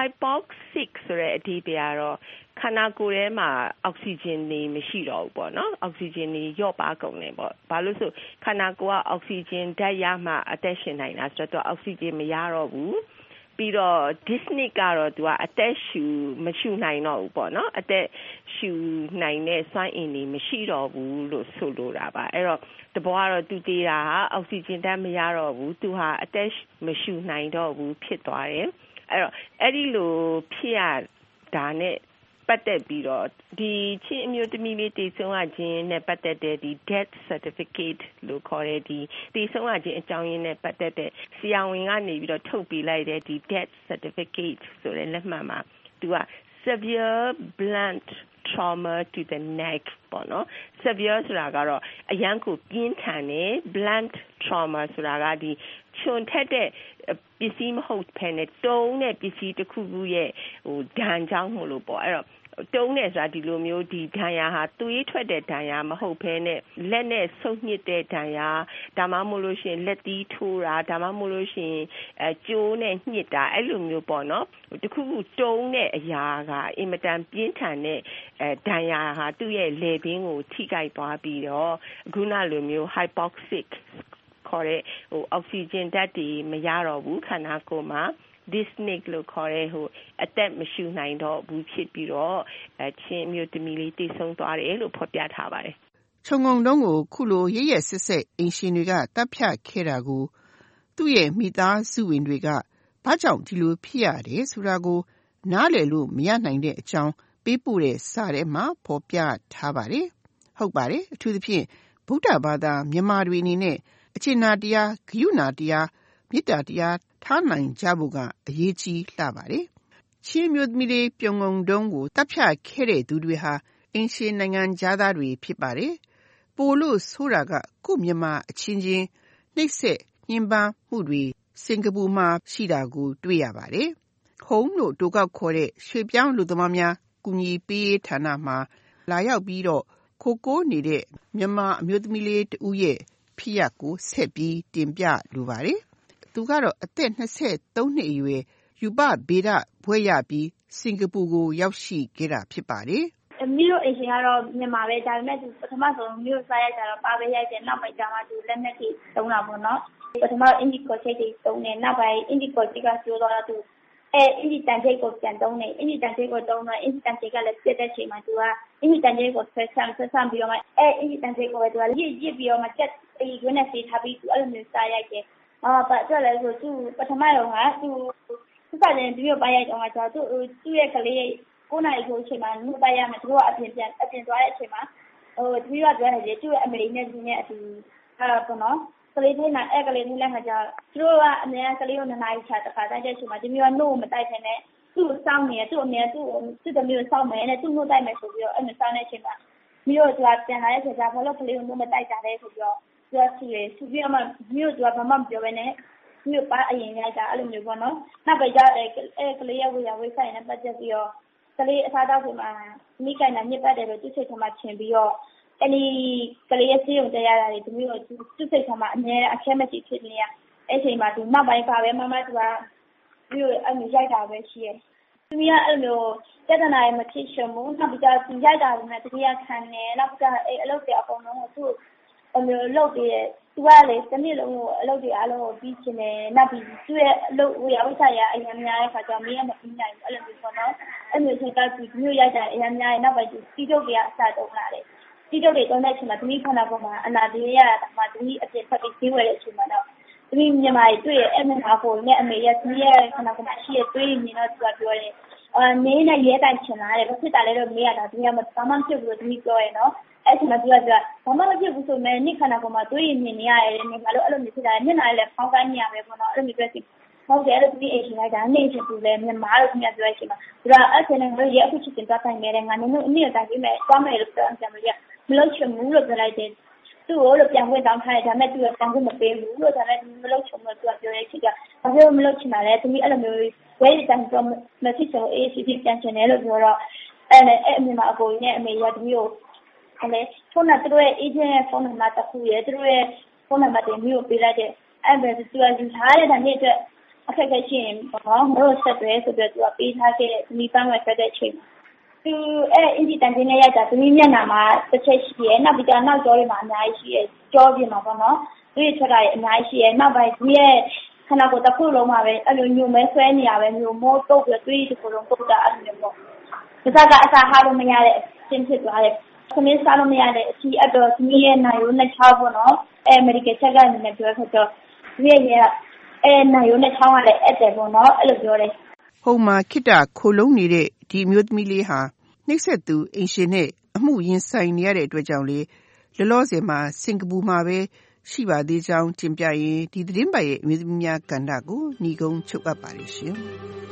hypoxic ဆိုတဲ့အဓိပ္ပာယ်ကတော့ခန္ဓာကိုယ်ထဲမှာအောက်ဆီဂျင်တွေမရှိတော့ဘူးပေါ့နော်အောက်ဆီဂျင်တွေလျော့ပါကုန်တယ်ပေါ့ဘာလို့ဆိုခန္ဓာကိုယ်ကအောက်ဆီဂျင်ဓာတ်ရမှအသက်ရှင်နိုင်တာဆိုတော့အောက်ဆီဂျင်မရတော့ဘူးပြီးတော့ dyspneic ကတော့သူကအသက်မရှူနိုင်တော့ဘူးပေါ့နော်အသက်ရှူနိုင်တဲ့စွမ်းအင်တွေမရှိတော့ဘူးလို့ဆိုလိုတာပါအဲ့တော့တဘောကတော့သူတည်တာဟာအောက်ဆီဂျင်ဓာတ်မရတော့ဘူးသူဟာအသက်မရှူနိုင်တော့ဘူးဖြစ်သွားတယ်အဲ့တော့အဲ့ဒီလိုဖြစ်ရတာနဲ့ပတ်သက်ပြီးတော့ဒီချင်းအမျိုးသမီးလေးတည်ဆုံးရခြင်းနဲ့ပတ်သက်တဲ့ဒီ death certificate လို့ခေါ်တဲ့ဒီတည်ဆုံးရခြင်းအကြောင်းရင်းနဲ့ပတ်သက်တဲ့ဆရာဝန်ကနေပြီးတော့ထုတ်ပေးလိုက်တဲ့ဒီ death certificate ဆိုတဲ့လက်မှတ်မှာသူက severe blunt trauma to the neck ပေါ့နော် severe ဆိုတာကတော့အရန်ကိုပြင်းထန်တဲ့ blunt trauma ဆိုတာကဒီချွန်ထက်တဲ့ပစ္စည်းမဟုတ်ဘဲနဲ့တုံးတဲ့ပစ္စည်းတစ်ခုခုရဲ့ဒဏ်ကြောင့်မို့လို့ပေါ့အဲ့တော့တုံးတယ်ဆိုတာဒီလိုမျိုးဒီဒဏ်ရာဟာသွေးထွက်တဲ့ဒဏ်ရာမဟုတ်ဘဲနဲ့လက်နဲ့ဆုပ်ညစ်တဲ့ဒဏ်ရာဒါမှမဟုတ်လို့ရှိရင်လက်သီးထိုးတာဒါမှမဟုတ်လို့ရှိရင်ကြိုးနဲ့ညှစ်တာအဲ့လိုမျိုးပေါ့နော်တခုခုတုံးတဲ့အရာကအင်မတန်ပြင်းထန်တဲ့ဒဏ်ရာဟာသူ့ရဲ့လည်ပင်းကိုထိခိုက်သွားပြီးတော့ခုနလိုမျိုး hypoxic ခေါ်တဲ့အောက်ဆီဂျင်ဓာတ်တွေမရတော့ဘူးခန္ဓာကိုယ်မှာdyspneic လို့ခေါ်တဲ့အသက်မရှူနိုင်တော့ဘူးဖြစ်ပြီးတော့ချင်းမျိုးသမီးလေးတည်ဆုံးသွားတယ်လို့ဖော်ပြထားပါတယ်။ခြုံငုံတုံးကိုခုလိုရရဆက်ဆက်အိမ်ရှင်တွေကတပ်ဖြတ်ခဲ့တာကိုသူ့ရဲ့မိသားစုဝင်တွေကဘာကြောင့်ဒီလိုဖြစ်ရတယ်ဆိုတာကိုနားလည်လို့မရနိုင်တဲ့အကြောင်းပေးပို့တဲ့စာထဲမှာဖော်ပြထားပါတယ်။ဟုတ်ပါတယ်အထူးသဖြင့်ဗုဒ္ဓဘာသာမြန်မာတွေအနေနဲ့အကျဉ်းနာတရားဂရုဏာတရားမေတ္တာတရားထားနိုင်ကြဖို့ကအရေးကြီးလှပါတယ်။ချင်းမျိုးသမီးလေးပြုံငုံတုံးကိုတပ်ဖြတ်ခဲ့တဲ့သူတွေဟာအင်ရှင်နိုင်ငံသားတွေဖြစ်ပါတယ်။ပိုလို့ဆိုတာကကိုမြန်မာအချင်းချင်းနှိပ်စက်ညှဉ်းပန်းမှုတွေစင်ကာပူမှာရှိတာကိုတွေ့ရပါတယ်။ Home လို့တိုကောက်ခေါ်တဲ့ရွှေပြောင်းလူသမားများကူညီပေးဌာနမှာလာရောက်ပြီးတော့ခိုးနေတဲ့မြန်မာအမျိုးသမီးလေးတဦးရဲ့ဖြစ်ရပ်ကိုဆက်ပြီးတင်ပြလိုပါတယ်။သူကတော့အသက်23နှစ်အရွယ်ယူပဗေဒဘွဲ့ရပြီးစင်ကာပူကိုရောက်ရှိခဲ့တာဖြစ်ပါတယ်။မိတို့အရှင်ကတော့မြန်မာပဲဒါပေမဲ့သူပထမဆုံးမိတို့စားရကြတော့ပါပဲရိုက်တယ်နောက်ပိုင်းကျမှသူလက်နဲ့ထိသုံးတာပေါ့နော်။ပထမအင်ဒီကိုချိတ်တွေသုံးတယ်နောက်ပိုင်းအင်ဒီကိုချိတ်ကကျိုးတော့သူအင်ဒီတန်ချိတ်ကိုပြန်သုံးတယ်အင်ဒီတန်ချိတ်ကိုသုံးတော့အင်ဒီတန်ချိတ်ကလည်းပြတ်တဲ့ချိန်မှာသူကအင်ဒီတန်ချိတ်ကိုဆွဲဆမ်းပြီးတော့မှအင်ဒီတန်ချိတ်ကိုပဲသူကရစ်ပြီးတော့မှချက်ဒီကွန်းနဲ့စီထားပြီးသူအဲ့လိုမျိုးစားရိုက်တယ်။ဘာကြောင့်လဲဆိုသူပထမတော့ကသူစတဲ့ဒီလိုပါရိုက်တော့ကသူ့ရဲ့ကလေး9နာရီကိုအချိန်မှာနှုတ်ပါရမယ်သူကအပြင်သွားတဲ့အချိန်မှာသူကပြောတယ်သူ့ရဲ့အမေနဲ့သူနဲ့အတူပေါ့နော်ကလေးထိုးနိုင်ကလေးထိုးလိုက်မှကျသူတို့ကအများကလေးကို2နာရီချတခါတိုက်တဲ့အချိန်မှာဒီမျိုးကနှုတ်ကိုမတိုက်ခင်နဲ့သူ့ကိုစောင့်နေတယ်သူ့အမေသူ့တမျိုးစောင့်မယ်နဲ့သူ့နှုတ်တိုက်မယ်ဆိုပြီးတော့အဲ့လိုစောင့်နေတဲ့အချိန်မှာမျိုးကပြန်လာတဲ့အချိန်ကျဘာလို့ကလေးကိုနှုတ်မတိုက်တာလဲဆိုပြီးတော့သူကသူပြီးတော့မှမျိုးကဘာမှမပြောဘဲနဲ့မျိုးပါအရင်ရိုက်တာအဲ့လိုမျိုးပေါ့နော်နောက်ပဲကျကလေးရဲ့ဝေယဝိဆိုင်နဲ့ပတ်သက်ပြီးတော့ကလေးအစားတောက်တွေမှာမိကိုင်တာညစ်ပတ်တယ်လို့သူ့စိတ်ထဲမှာထင်ပြီးတော့အဲ့ဒီကလေးရဲ့စီးရုံတရားတာတွေဒီမျိုးသူ့စိတ်ထဲမှာအမြဲအခဲမကြီးဖြစ်နေရအဲ့ချိန်မှာသူနောက်ပိုင်းပါပဲမမသူကမျိုးအဲ့လိုရိုက်တာပဲရှိရဲ့သူကအဲ့လိုပြဿနာတွေမဖြစ်ချင်ဘူးနောက်ပြီးတော့သူရိုက်တာကတတိယခံနေနောက်ပြီးတော့အဲ့အလုပ်တွေအကုန်လုံးကိုသူ့အမျိုးလုပ်ပြီးသူကလေတစ်နေ့လုံးကိုအလုပ်တွေအားလုံးကိုပြီးချင်တယ်နောက်ပြီးသူ့ရဲ့အလုပ်ဝေယဝဆိုင်ရာအရင်များတဲ့ခါကျတော့မင်းကမပြီးနိုင်ဘူးအဲ့လိုမျိုးပေါ့နော်အဲ့လိုဆိုတော့ဒီမျိုးရိုက်တာအရင်များရဲ့နောက်ပိုင်းတီးတုပ်တွေကအစတုံးလာတယ်တီးတုပ်တွေတုံးတဲ့အချိန်မှာသမီးခန္ဓာကိုယ်မှာအနာတွေရတာမှသမီးအပြင်ဖက်ပြီးဈေးဝယ်တဲ့အချိန်မှာတော့သမီးမြန်မာတွေတွေ့ရဲ့အဲ့မနာကိုနဲ့အမေရဲ့သမီးရဲ့ခန္ဓာကိုယ်မှာရှိရဲ့တွေ့မြင်တော့သူကပြောတယ်နေနဲ့ရဲတိုင်ချင်လာတယ်ဘာဖြစ်တာလဲတော့မေးရတာသမီးကဘာမှမဖြစ်ဘူးလို့သမီးပြောရဲ့နော်အဲ့ချိန်မှာသူကဘာမှမဖြစ်ဘူးဆိုမဲ့နိခန္ဓာကိုယ်မှာတွေ့မြင်နေရတယ်နေဘာလို့အဲ့လိုမျိုးဖြစ်တာလဲမျက်နှာလည်းဖောင်းကိုင်းနေရပဲပေါ့နော်အဲ့လိုမျိုးပြောစီဟုတ်တယ်အဲ့လိုသမီးအိမ်ရှင်လိုက်တာနေရှင်သူလည်းမြန်မာလို့သမီးပြောရချိန်မှာသူကအဲ့ချိန်နဲ့ရဲအခုချစ်တင်သွားတိုင်နေတယ်ငါနေအနည်းတိုင်းပြီးမဲ့သွားမယ်လို့ပြောတယ်မလို့မလို့ချင်ဘူးလို့ပြောလိုက်တယ်သူ့ကိုလို့ပြန်ဝင်တောင်းထားတယ်ဒါပေမဲ့သူကပြန်ခွင့်မပေးဘူးလို့ဒါပေမဲ့မလို့ချင်လို့သူကပြောရချိန်ကဘာလို့မလို့ချင်တာလဲသမီးအဲ့လိုမျိုးဝဲတိုင်တော့မဖြစ်ချင်အေးစီပြန်ချင်တယ်လို့ပြောတော့အဲ့အမေမအကိုနဲ့အမေရသမီးကိုအဲ့ဖုန်းနဲ့သူတို့ရဲ့ agent ရဲ့ဖုန်းနံပါတ်တစ်ခုရယ်သူတို့ရဲ့ဖုန်းနံပါတ်တွေမျိုးပေးလိုက်တဲ့အဲ့ဒါသူကယူထားတဲ့တဲ့နေ့အတွက်အခက်အခဲရှိရင်ဘာမှမလုပ်ဆက်တယ်ဆိုပြီးသူကပေးထားခဲ့တဲ့ဒီပန်းဝယ်ဆက်တဲ့အချိန်သူအဲ့အင်ဂျီတန်တင်းနဲ့ရိုက်တာသမီးမျက်နှာမှာတစ်ချက်ရှိရယ်နောက်ပြီးတော့နောက်ကျောတွေမှာအများကြီးရှိရယ်ကျောပြင်မှာပေါ့နော်သူရဲ့ထွက်တာတွေအများကြီးရှိရယ်နောက်ပိုင်းဒီရဲ့ခဏကိုတစ်ခုလုံးမှာပဲအဲ့လိုညိုမဲဆွဲနေရပဲညိုမိုးတုပ်ပြီးတွေးတစ်ခုလုံးတုပ်တာအဲ့လိုမျိုးပေါ့ဒါကအစားဟာလို့မရတဲ့အချင်းဖြစ်သွားတယ်ခမင်းစားလို့မရတဲ့အစီအတော့သမီးရဲ့နိုင်ရိုးနဲ့ချောင်းပေါ့နော်medical check ကနေနဲ့ပြောခဲ့တော့ဒီရဲ့နိုင်ရိုးနဲ့ချောင်းကလည်းအဲ့တယ်ပေါ့နော်အဲ့လိုပြောတယ်ဟိုမှာခိတခိုလုံးနေတဲ့ဒီမျိုးသမီးလေးဟာနှိမ့်ဆက်သူအိမ်ရှင်နဲ့အမှုရင်ဆိုင်နေရတဲ့အတွက်ကြောင့်လေလောလောဆယ်မှာစင်ကာပူမှာပဲရှိပါသေးကြောင်းတင်ပြရင်ဒီသတင်းပတ်ရဲ့အမျိုးသမီးများကဏ္ဍကိုညီကုန်းချုပ်အပ်ပါတယ်ရှင်။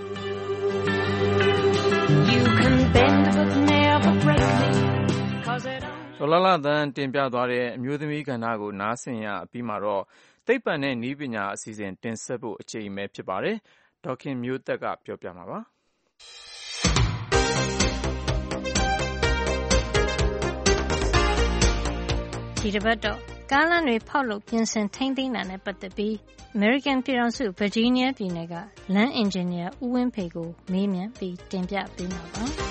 You can bend but never break me ဒေါ်လာလာသန်းတင်ပြသွားတဲ့အမျိုးသမီးကဏ္ဍကိုနားဆင်ရပြီးမှတော့သိပ္ပံနဲ့နည်းပညာအစီအစဉ်တင်ဆက်ဖို့အချိန်ပဲဖြစ်ပါတယ်။ဒေါခင်မျိုးသက်ကပြောပြမှာပါ။ဒီတစ်ပတ်တော့ကားလမ်းတွေဖောက်လို့ပြင်ဆင်ထိန်းသိမ်းတာနဲ့ပတ်သက်ပြီး American ပြည်ထောင်စု Virginia ပြည်နယ်ကလမ်းအင်ဂျင်နီယာဦးဝင်းဖေကိုမေးမြန်းပြီးတင်ပြပေးမှာပါ။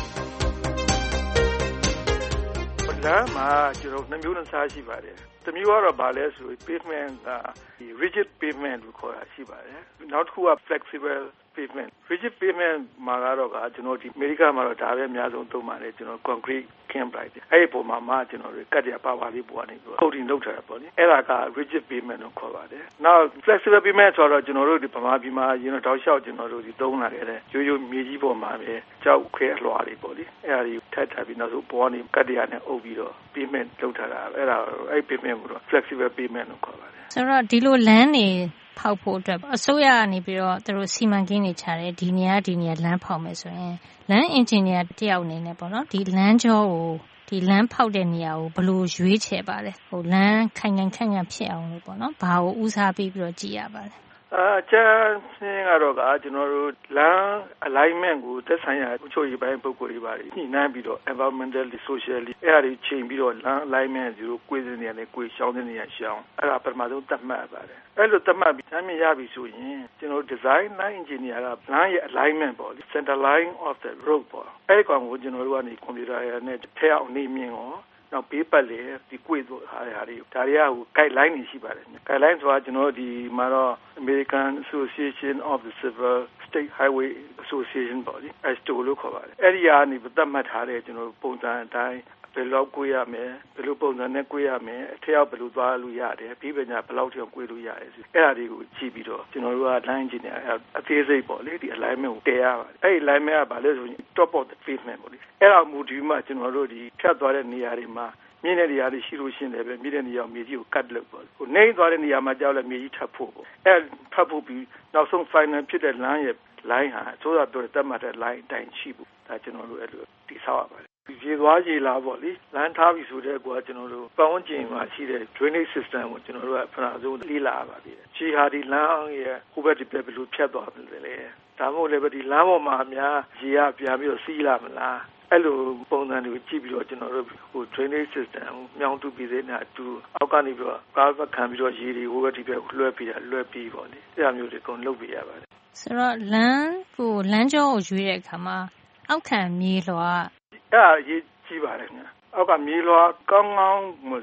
လမ်းမှာကျွန်တော်နှမျိုးနှစားရှိပါတယ်။တစ်မျိုးကတော့ဗာလဲဆို pavement က rigid pavement လို့ခေါ်တာရှိပါတယ်။နောက်တစ်ခုက flexible pavement rigid pavement မှာကတော့ကျွန်တော်ဒီအမေရိကမှာတော့ဒါပဲအများဆုံးသုံးပါတယ်ကျွန်တော် concrete ခင်းပလိုက်တယ်အဲ့ဒီပုံမှာကျွန်တော်တို့ကတ်ရပါပါလေးပေါ်နေပြီးခုတ်တင်လုပ်ထားတာပေါ့လေအဲ့ဒါက rigid pavement လို့ခေါ်ပါတယ်နောက် flexible pavement ဆိုတော့ကျွန်တော်တို့ဒီဗမာပြည်မှာရင်တော့တောက်လျှောက်ကျွန်တော်တို့ဒီသုံးလာတဲ့ရိုးရိုးမြေကြီးပေါ်မှာပဲကြောက်ခဲအလွှာတွေပေါ့လေအဲ့ဒါတွေထပ်ထားပြီးနောက်ဆုံးပေါ်နေကတ်ရနဲ့အုပ်ပြီးတော့ pavement လုပ်ထားတာအဲ့ဒါအဲ့ pavement ကိုတော့ flexible pavement လို့ခေါ်ပါတယ်ဆိုတော့ဒီလိုလမ်းနေဖောက်ဖို့အတွက်အစိုးရကနေပြီးတော့သူတို့စီမံကိန်းတွေချတယ်ဒီနေရာလမ်းဖောက်မယ်ဆိုရင်လမ်းအင်ဂျင်နီယာတယောက်အနေနဲ့ပေါ့နော်ဒီလမ်းကြောကိုဒီလမ်းဖောက်တဲ့နေရာကိုဘယ်လိုရွေးချယ်ပါလဲဟိုလမ်းခိုင်ဖြစ်အောင်လို့ပေါ့နော်ဘာကိုဦးစားပေးပြီးတော့ကြည့်ရပါလဲကျန်းစင်းကတော့ကျွန်တော်တို့လမ်း alignment ကိုသက်ဆိုင်ရာအချို့ရေးပိုင်းပုံကိုယ်တွေပါညှိနှိုင်းပြီးတော့ environmentally socially အဲ့ဒါတွေချိန်ပြီးတော့လမ်း alignment ကိုကိုယ်စင်းနေနဲ့ကိုယ်ရှောင်းတဲ့နေရာရှောင်းအဲ့ဒါပထမဆုံးသတ်မှတ်ပါတယ်အဲ့လိုသတ်မှတ်ပြီးချမ်းမြေရပြီဆိုရင်ကျွန်တော် design line engineer ကလမ်းရဲ့ alignment ပေါ့ center line of the road ပေါ့အဲ့ဒီကောင်ကိုကျွန်တော်တို့ကနေကွန်ပျူတာနဲ့ထည့်အောင်နေမြင်ရောနောက်ပေးပတ်လေဒီကွေ့တို့ဟာတွေဒါတွေကဟို guideline တွေရှိပါတယ် guideline ဆိုတာကျွန်တော်ဒီမှာတော့ American Association of the Civil State Highway Association ပေါ့ဒီ ASTO လို့ခေါ်ပါတယ်အဲ့ဒီကနေသတ်မှတ်ထားတဲ့ကျွန်တော်ပုံစံအတိုင်းဘယ်လောက်ကိုရမယ်ဘယ်လိုပုံစံနဲ့ကိုရမယ်အထက်အောက်ဘယ်လိုသွားလို့ရတယ်ပြီးပညာဘယ်လောက်ထိကိုလို့ရတယ်အဲ့ဒါတွေကိုကြည့်ပြီးတော့ကျွန်တော်တို့က line engineer အသေးစိတ်ပေါ့လေဒီ alignment ကိုတည်ရပါတယ်အဲ့ဒီ alignment ကဘာလဲဆိုရင် top of the pavement ပေါ့လေအဲ့ဒါမူဒီမှာကျွန်တော်တို့ဒီဖြတ်သွားတဲ့နေရာတွေမှာမြင့်တဲ့နေရာတွေရှိလို့ရှိရင်လည်းပဲမြင့်တဲ့နေရာမြေကြီးကို cut လုပ်ပေါ့ဟိုနှိမ့်သွားတဲ့နေရာမှာကြောက်လည်းမြေကြီးထပ်ဖို့ပေါ့အဲ့ထပ်ဖို့ပြီးနောက်ဆုံး final ဖြစ်တဲ့ line ရဲ့ line ဟာဆိုတော့တတ်မှတ်တဲ့ line အတိုင်းရှိဖို့ဒါကျွန်တော်တို့အဲ့လိုတိဆောက်ရပါတယ်ရေသွားရေလာပေါ့လေလမ်းထားပြီဆိုတဲ့ကွာကျွန်တော်တို့ပတ်ဝန်းကျင်မှာရှိတဲ့ drainage system ကိုကျွန်တော်တို့ကဖနာဆုံးလေ့လာပါပြီ။ခြေဟာဒီလမ်းရဲ့ဟိုဘက်ဒီဘက်ဘယ်လိုဖြတ်သွားပြီလဲ။ဒါမှမဟုတ်လည်းပဲဒီလမ်းပေါ်မှာအများရေကပြန်ပြီးတော့စီးလာမလား။အဲ့လိုပုံစံတွေကိုကြည့်ပြီးတော့ကျွန်တော်တို့ဟို drainage system မြောင်းတူပြီးတဲ့နဲ့အတူအောက်ကနေပြီးတော့ကားခံပြီးတော့ရေတွေဟိုဘက်ဒီဘက်လွှဲပြီးတာလွှဲပြီးပေါ့လေ။အဲ့လိုမျိုးတွေကုန်လုပ်ပြရပါတယ်။ဆိုတော့လမ်းကြောကိုရွေးတဲ့အခါမှာအောက်ခံမြေလွှာအဲ့ဒါရေးကြည့်ပါလေခင်ဗျာအောက်ကမြေလွှာကောင်းကောင်းမလို့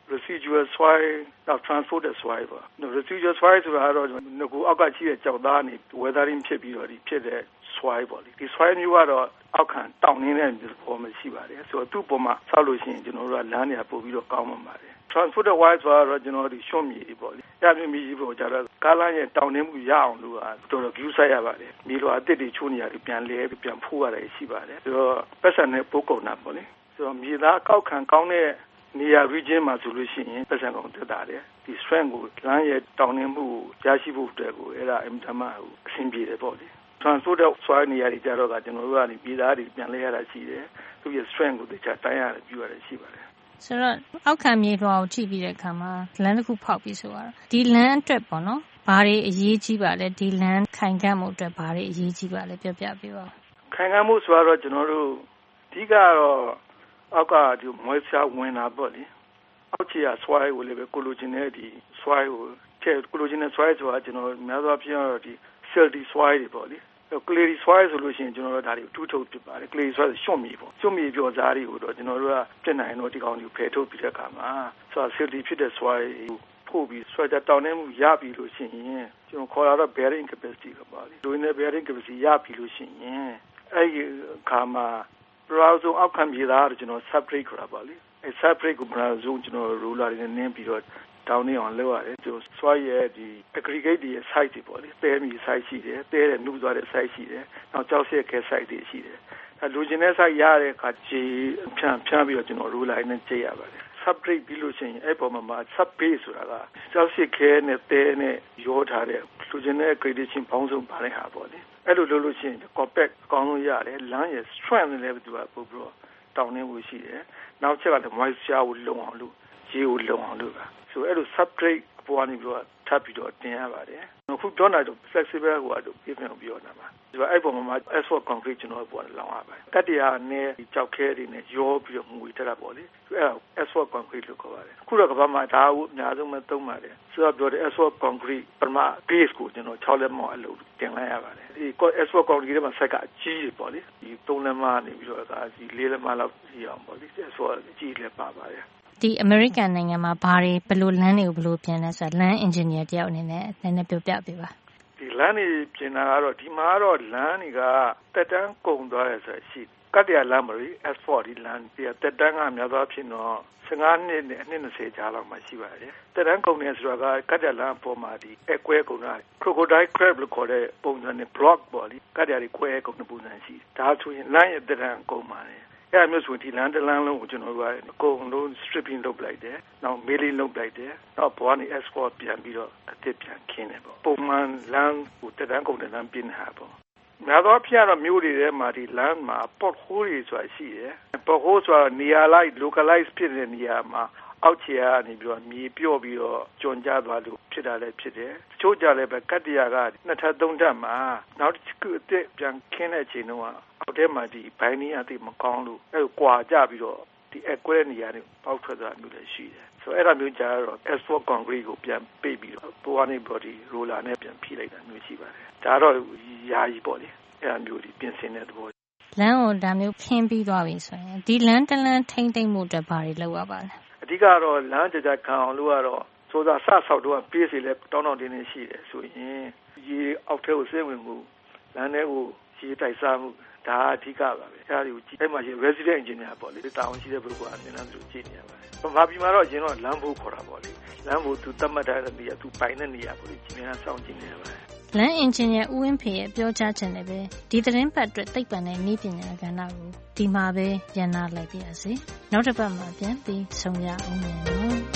residual soil နောက် transported soil ပေါ့ residual soil ဆိုတာကတော့ငကူအောက်ကရှိတဲ့ကြောက်သားနေ weathering ဖြစ်ပြီးတော့ဒီဖြစ်တဲ့ soil ပေါ့လေဒီ soil မျိုးကတော့အောက်ခံတောင်နေတဲ့ပုံမှန်ရှိပါတယ်ဆိုတော့သူ့ပုံမှာဆောက်လို့ရှိရင်ကျွန်တော်တို့ကလမ်းတွေကပို့ပြီးတော့ကောင်းမှာပါတယ် transported soil ဆိုတော့ကျွန်တော်တို့ရွှွမြေပေါ့လေရမြမြေကြီးပေါ့ကြတော့ကားလမ်းရဲ့တောင်နေမှုရအောင်လို့တော်တော် view ဆိုင်ရပါတယ်မြေလိုအတစ်တွေချိုးနေရတယ်ပြန်လဲပြန်ဖိုးရတယ်ရှိပါတယ်ဆိုတော့ပတ်စံနဲ့ပို့ကုန်တာပေါ့လေဆိုတော့မြေသားကောက်ခံကောင်းတဲ့နေရာ region မှာဆိုလို့ရှိရင်ပတ်စံကုန်တက်တာတယ်ဒီ strength ကိုလမ်းရဲ့တောင်နေမှုကိုရရှိဖို့အတွက်ကိုအဲ့ဒါအင်တာမအဆင်ပြေတယ်ပေါ့လေ transported soil နေရာတွေကြတော့ကကျွန်တော်တို့ကနေမြေသားတွေပြန်လဲရတာရှိတယ်သူရဲ့ strength ကိုတခြားတိုင်းရတယ်ပြုရတယ်ရှိပါတယ်ဆိုတော့အောက်ခံမြေလွှာကိုကြည့်ပြီးတဲ့အခါမှာလမ်းတစ်ခုဖောက်ပြီးဆိုတော့ဒီလမ်းအတွက်ပေါ့နော်ဘာတွေအရေးကြီးပါလဲဒီလမ်းခိုင်ခံ့မှုအတွက်ဘာတွေအရေးကြီးပါလဲပြောပြပေးပါခိုင်ခံ့မှုဆိုတော့ကျွန်တော်တို့အဓိကတော့အောက်ကဒီ moisture ဝင်တာပေါ့လေအောက်ခြေက soil ကိုလည်းပဲကိုလိုချင်တဲ့ဒီ soil ကိုထည့်ကိုလိုချင်တဲ့ soil ဆိုတာကျွန်တော်များသောအားဖြင့်တော့ဒီ silty soil တွေပေါ့လေclay soil ဆိုလို့ရှိရင်ကျွန်တော်တို့ဒါတွေတူးထုတ်ဖြစ်ပါတယ် clay soil ရွှွမြေပေါ့ရွှွမြေပြောစားတွေကိုတော့ကျွန်တော်တို့ကပြစ်နိုင်တော့ဒီကောင်ကိုဖယ်ထုတ်ပြီးတဲ့အခါမှာဆိုတော့ silty ဖြစ်တဲ့ soil ပို့ပြီး soil တောင်းနေမှုရပြီလို့ရှိရင်ကျွန်တော်ခေါ်ရတော့ bearing capacity ကပါလေဒိုင်းနဲ့ bearing capacity ရပြီလို့ရှိရင်အဲ့ဒီအခါမှာ browser အောက်ခံပြေတာကျွန်တော် separate ခေါ်တာပါလေအဲ့ separate ကို browser ကျွန်တော် ruler တွေနဲ့နင်းပြီးတော့တောင်းနေအောင်လုပ်ရတယ်သူ soil ရဲ့ဒီ aggregate တွေ site တွေပေါ့လေတဲမီ site ရှိတယ်တဲတဲ့နှုတ်သွားတဲ့ site ရှိတယ်နောက်ကြောက်ဆက်ခဲ site တွေရှိတယ်အဲလူချင်းတဲ့ site ရတဲ့အခါခြေဖြန့်ပြီးတော့ကျွန်တော် ruler နဲ့ကြည့်ရပါတယ် separate ပြီးလို့ရှိရင်အဲ့ပေါ်မှာ sub base ဆိုတာကကြောက်ဆက်ခဲနဲ့တဲနဲ့ရောထားတဲ့လူချင်းတဲ့ gradation ပေါင်းစုံပါတဲ့ဟာပေါ့လေအဲ့လိုလုပ်လို့ရှိရင် compact အကောင်းဆုံးရတယ်လမ်းရဲ့ strength လည်းသူကပို့ပြီးတော့တောင်းနေမှုရှိတယ်နောက်ချက်ကလည်း moisture ကိုလုံအောင်လို့ရေကိုလုံအောင်လို့ဆိုအဲ့လို substrate ပေါ်နေပြီးတော့ထပ်ပြီးတော့တင်ရပါတယ်အခုပြောတာတော့ flexible ဟိုအတူပြည့်ပြည့်ပြောနေတာပါဒီအဲ့ပေါ်မှာ asphalt concrete ကျွန်တော်ပေါ်လောင်းရပါတယ်ကတ္တရားနဲ့ကြောက်ခဲတွေနဲ့ရောပြီးတော့ငွေထက်တာပေါ့လေအဲ့ asphalt concrete လို့ခေါ်ပါတယ်အခုတော့ကမ္ဘာမှာဒါအများဆုံးမသုံးပါတယ်ဆိုတော့ပြောတဲ့ asphalt concrete ပထမ base ကိုကျွန်တော်6လက်မောင်းအလုပ်တင်လိုက်ရပါတယ်ဒီ asphalt concrete ထဲမှာဆက်ကအကြီးတွေပေါ့လေဒီ3လက်မနေပြီးတော့ဒါဒီ4လက်မလောက်ကြီးအောင်ပေါ့လေ asphalt ကြီးလည်းပါပါတယ်ဒီအမေရိကန်နိုင်ငံမှာဘာတွေဘယ်လိုလမ်းတွေကိုဘယ်လိုပြင်လဲဆိုတာလမ်းအင်ဂျင်နီယာတယောက်အနေနဲ့နည်းနည်းပြောပြပေးပါဒီလမ်းတွေပြင်တာကတော့ဒီမှာတော့လမ်းတွေကတက်တန်းကုန်သွားရဆိုရှိကတ္တရာလမ်းမလို့ asphalt ဒီလမ်းပြတက်တန်းကများသောအားဖြင့်တော့15နှစ်နဲ့အနှစ်20ကြာလောက်မှရှိပါတယ်တက်တန်းကုန်နေဆိုတာကကတ္တရာလမ်းပေါ်မှာဒီအကွဲကုန်တာ crocodile crab လို့ခေါ်တဲ့ပုံစံနဲ့ block ပေါ့လေကတ္တရာတွေကွဲကုန်တဲ့ပုံစံရှိဒါဆိုရင်လမ်းရဲ့တက်တန်းကုန်ပါတယ်အဲ့အမျိုးဆိုဒီလမ်းတစ်လမ်းလုံးကိုကျွန်တော်တို့ကအကုန်လုံး stripping လုပ်လိုက်တယ်နောက် milling လုပ်လိုက်တယ်နောက်ဘောကနေ asphalt ပြန်ပြီးတော့အသစ်ပြန်ခင်းတယ်ပေါ့ပုံမှန်လမ်းကိုတက်တန်းကုန်တဲ့လမ်းပြင်တာပေါ့များသောအားဖြင့်တော့မြို့တွေထဲမှာဒီလမ်းမှာ pothole တွေဆိုတာရှိတယ် pothole ဆိုတာနေရာလိုက် localize ဖြစ်တဲ့နေရာမှာအောက်ခြေကနေပြီးတော့မြေပြော့ပြီးတော့ကျွံကျသွားလို့ဖြစ်တာလည်းဖြစ်တယ်တချို့ကြလည်းပဲကတ္တရာက2ထပ်3ထပ်မှာနောက်တစ်ခုအသစ်ပြန်ခင်းတဲ့အချိန်တော့အောက်ထဲမှာဒီဘိုင်းကြီးအသိမကောင်းလို့အဲ့ကွာကြပြီးတော့ဒီအကွဲနေရာတွေပေါက်ထွက်သွားမျိုးလည်းရှိတယ်ဆိုတော့အဲ့ဒါမျိုးကြတော့ asphalt concrete ကိုပြန်ပိတ်ပြီးတော့ပေါ်ကနေ body roller နဲ့ပြန်ဖိလိုက်တာမျိုးရှိပါတယ်ဒါတော့ယာယီပေါ့လေအဲ့ဒါမျိုးဒီပြင်ဆင်တဲ့သဘောလမ်းကိုဒါမျိုးခင်းပြီးသွားပြီဆိုရင်ဒီလမ်းတစ်လမ်းထိမ့်သိမ့်မှုအတွက်ဘာတွေလုပ်ရပါလဲအဓိကတော့လမ်းကြကြခံအောင်လို့ကတော့စိုးစားဆဆောက်တော့ပေးစီလဲတောင်းတောင်းတင်းတင်းရှိတယ်ဆိုရင်ရေအောက်ထဲကိုစိတ်ဝင်မှုလမ်းထဲကိုရေတိုက်စားမှုဒါအဓိကပါပဲအဲဒီကိုအဲ့မှာရှိ resident engineer ပေါ့လေတာဝန်ရှိတဲ့ပုဂ္ဂိုလ်အမြင်နဲ့သူကြည့်နေရပါတယ်။ဗမာပြည်မှာတော့ရင်တော့လမ်းဖို့ခေါ်တာပေါ့လေလမ်းဖို့သူသတ်မှတ်တဲ့နေရာသူပိုင်တဲ့နေရာပေါ့လေဒီနေရာစောင့်ကြည့်နေရပါတယ်လမ်းအင်ဂျင်နီယာဦးဝင်းဖေရဲ့ပြောကြားချက်နဲ့ပဲဒီသတင်းပတ်အတွက်သိပ္ပံနဲ့နည်းပညာကဏ္ဍကိုဒီမှာပဲရန်နာလိုက်ပါရစေ။နောက်တစ်ပတ်မှာပြန်ပြီးဆုံရအောင်မယ်နော်။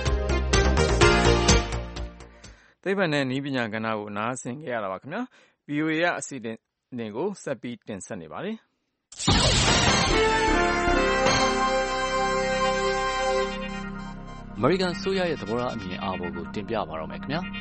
သိပ္ပံနဲ့နည်းပညာကဏ္ဍကိုနားဆင်ကြရတာပါခင်ဗျာ။ VOA ရဲ့အစီအစဉ်ကိုဆက်ပြီးတင်ဆက်နေပါတယ်။အမေရိကန်ဆိုရရဲ့သဘောထားအမြင်အာဘော်ကိုတင်ပြပါတော့မယ်ခင်ဗျာ။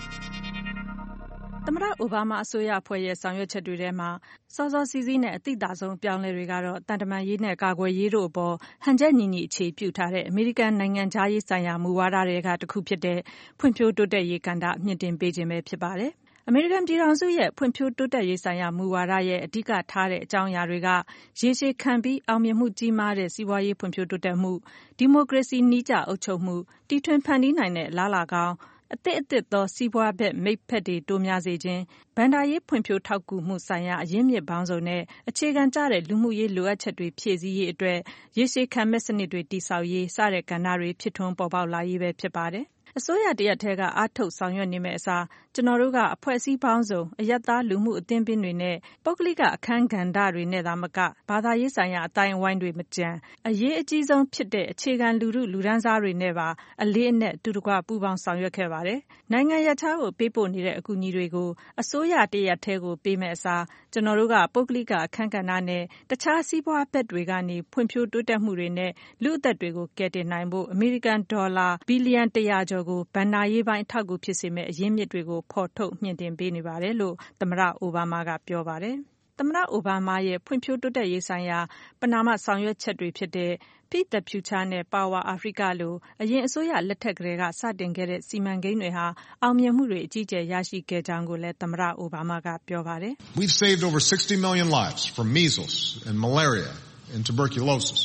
သမ္မတအိုဘားမားအစိုးရအဖွဲ့ရဲ့ဆောင်ရွက်ချက်တွေထဲမှာစောစောစီးစီးနဲ့အသိသာဆုံးပြောင်းလဲတွေကတော့တန်တမာရေးနဲ့ကာကွယ်ရေးတို့အပေါ်ဟန်ချက်ညီညီအခြေပြုထားတဲ့အမေရိကန်နိုင်ငံခြားရေးဆိုင်ရာမူဝါဒတွေကတစ်ခုဖြစ်တဲ့ဖွံ့ဖြိုးတိုးတက်ရေးကဏ္ဍမြင့်တင်ပေးခြင်းပဲဖြစ်ပါတယ်။အမေရိကန်ပြည်ထောင်စုရဲ့ဖွံ့ဖြိုးတိုးတက်ရေးဆိုင်ရာမူဝါဒရဲ့အဓိကထားတဲ့အကြောင်းအရာတွေကရေရှည်ခံပြီးအောင်မြင်မှုကြီးမားတဲ့စီးပွားရေးဖွံ့ဖြိုးတိုးတက်မှု၊ဒီမိုကရေစီနည်းကျအုပ်ချုပ်မှု၊တီထွင်ဖန်တီးနိုင်တဲ့အလားအလာကောင်း၊အသစ်သောစီးပွားဘက်မိတ်ဖက်တွေတိုးများစေခြင်း၊ဘဏ္ဍာရေးဖွံ့ဖြိုးထောက်ကူမှုဆိုင်ရာအရင်းမြစ်ပေါင်းစုံနဲ့အခြေခံကျတဲ့လူမှုရေးလိုအပ်ချက်တွေဖြည့်ဆည်းရေးအတွက်ရေရှည်ခံမယ့်စနစ်တွေတည်ဆောက်ရေးစတဲ့ကဏ္ဍတွေဖြစ်ထွန်းပေါ်ပေါက်လာရေးပဲဖြစ်ပါတယ်။အစိုးရတရပ်ထဲကအားထုတ်ဆောင်ရွက်နေမယ့်အစားကျွန်တော်တို့ကအဖွဲ့အစည်းပေါင်းစုံအရပ်သားလူမှုအသင်းပင်းတွေနဲ့ပုဂ္ဂလိကအခန်းကဏ္ဍတွေနဲ့သာမကဘာသာရေးဆိုင်ရာအတိုင်းအဝိုင်းတွေမကျန်အရေးအကြီးဆုံးဖြစ်တဲ့အခြေခံလူတန်းစားတွေနဲ့ပါအလေးအနက်တူတကွပူးပေါင်းဆောင်ရွက်ခဲ့ပါတယ်။နိုင်ငံရပ်ခြားကိုပေးပို့နေတဲ့အကူအညီတွေကိုအစိုးရတရပ်ထဲကိုပေးမယ့်အစားကျွန်တော်တို့ကပုဂ္ဂလိကအခန်းကဏ္ဍနဲ့တခြားစီးပွားဘက်တွေကနေဖွံ့ဖြိုးတိုးတက်မှုတွေနဲ့လူအသက်တွေကိုကယ်တင်နိုင်ဖို့အမေရိကန်ဒေါ်လာဘီလီယံ100ကျော်ကိုဘဏ္ဍာရေးပိုင်းအထောက်အကူဖြစ်စေမယ့်အရင်းမြစ်တွေကိုဖော်ထုတ်မြှင့်တင်ပေးနေပါတယ်လို့သမ္မတအိုဘားမားကပြောပါတယ်။သမ္မတအိုဘားမားရဲ့ဖွံ့ဖြိုးတိုးတက်ရေးဆိုင်ရာပဏာမဆောင်ရွက်ချက်တွေဖြစ်တဲ့ Feed the Future နဲ့ Power Africa လိုအရင်အစိုးရလက်ထက်ကတည်းကစတင်ခဲ့တဲ့စီမံကိန်းတွေဟာအောင်မြင်မှုတွေအကြီးအကျယ်ရရှိခဲ့ကြောင်းကိုလည်းသမ္မတအိုဘားမားကပြောပါတယ်။ We've saved over 60 million lives from measles and malaria and tuberculosis.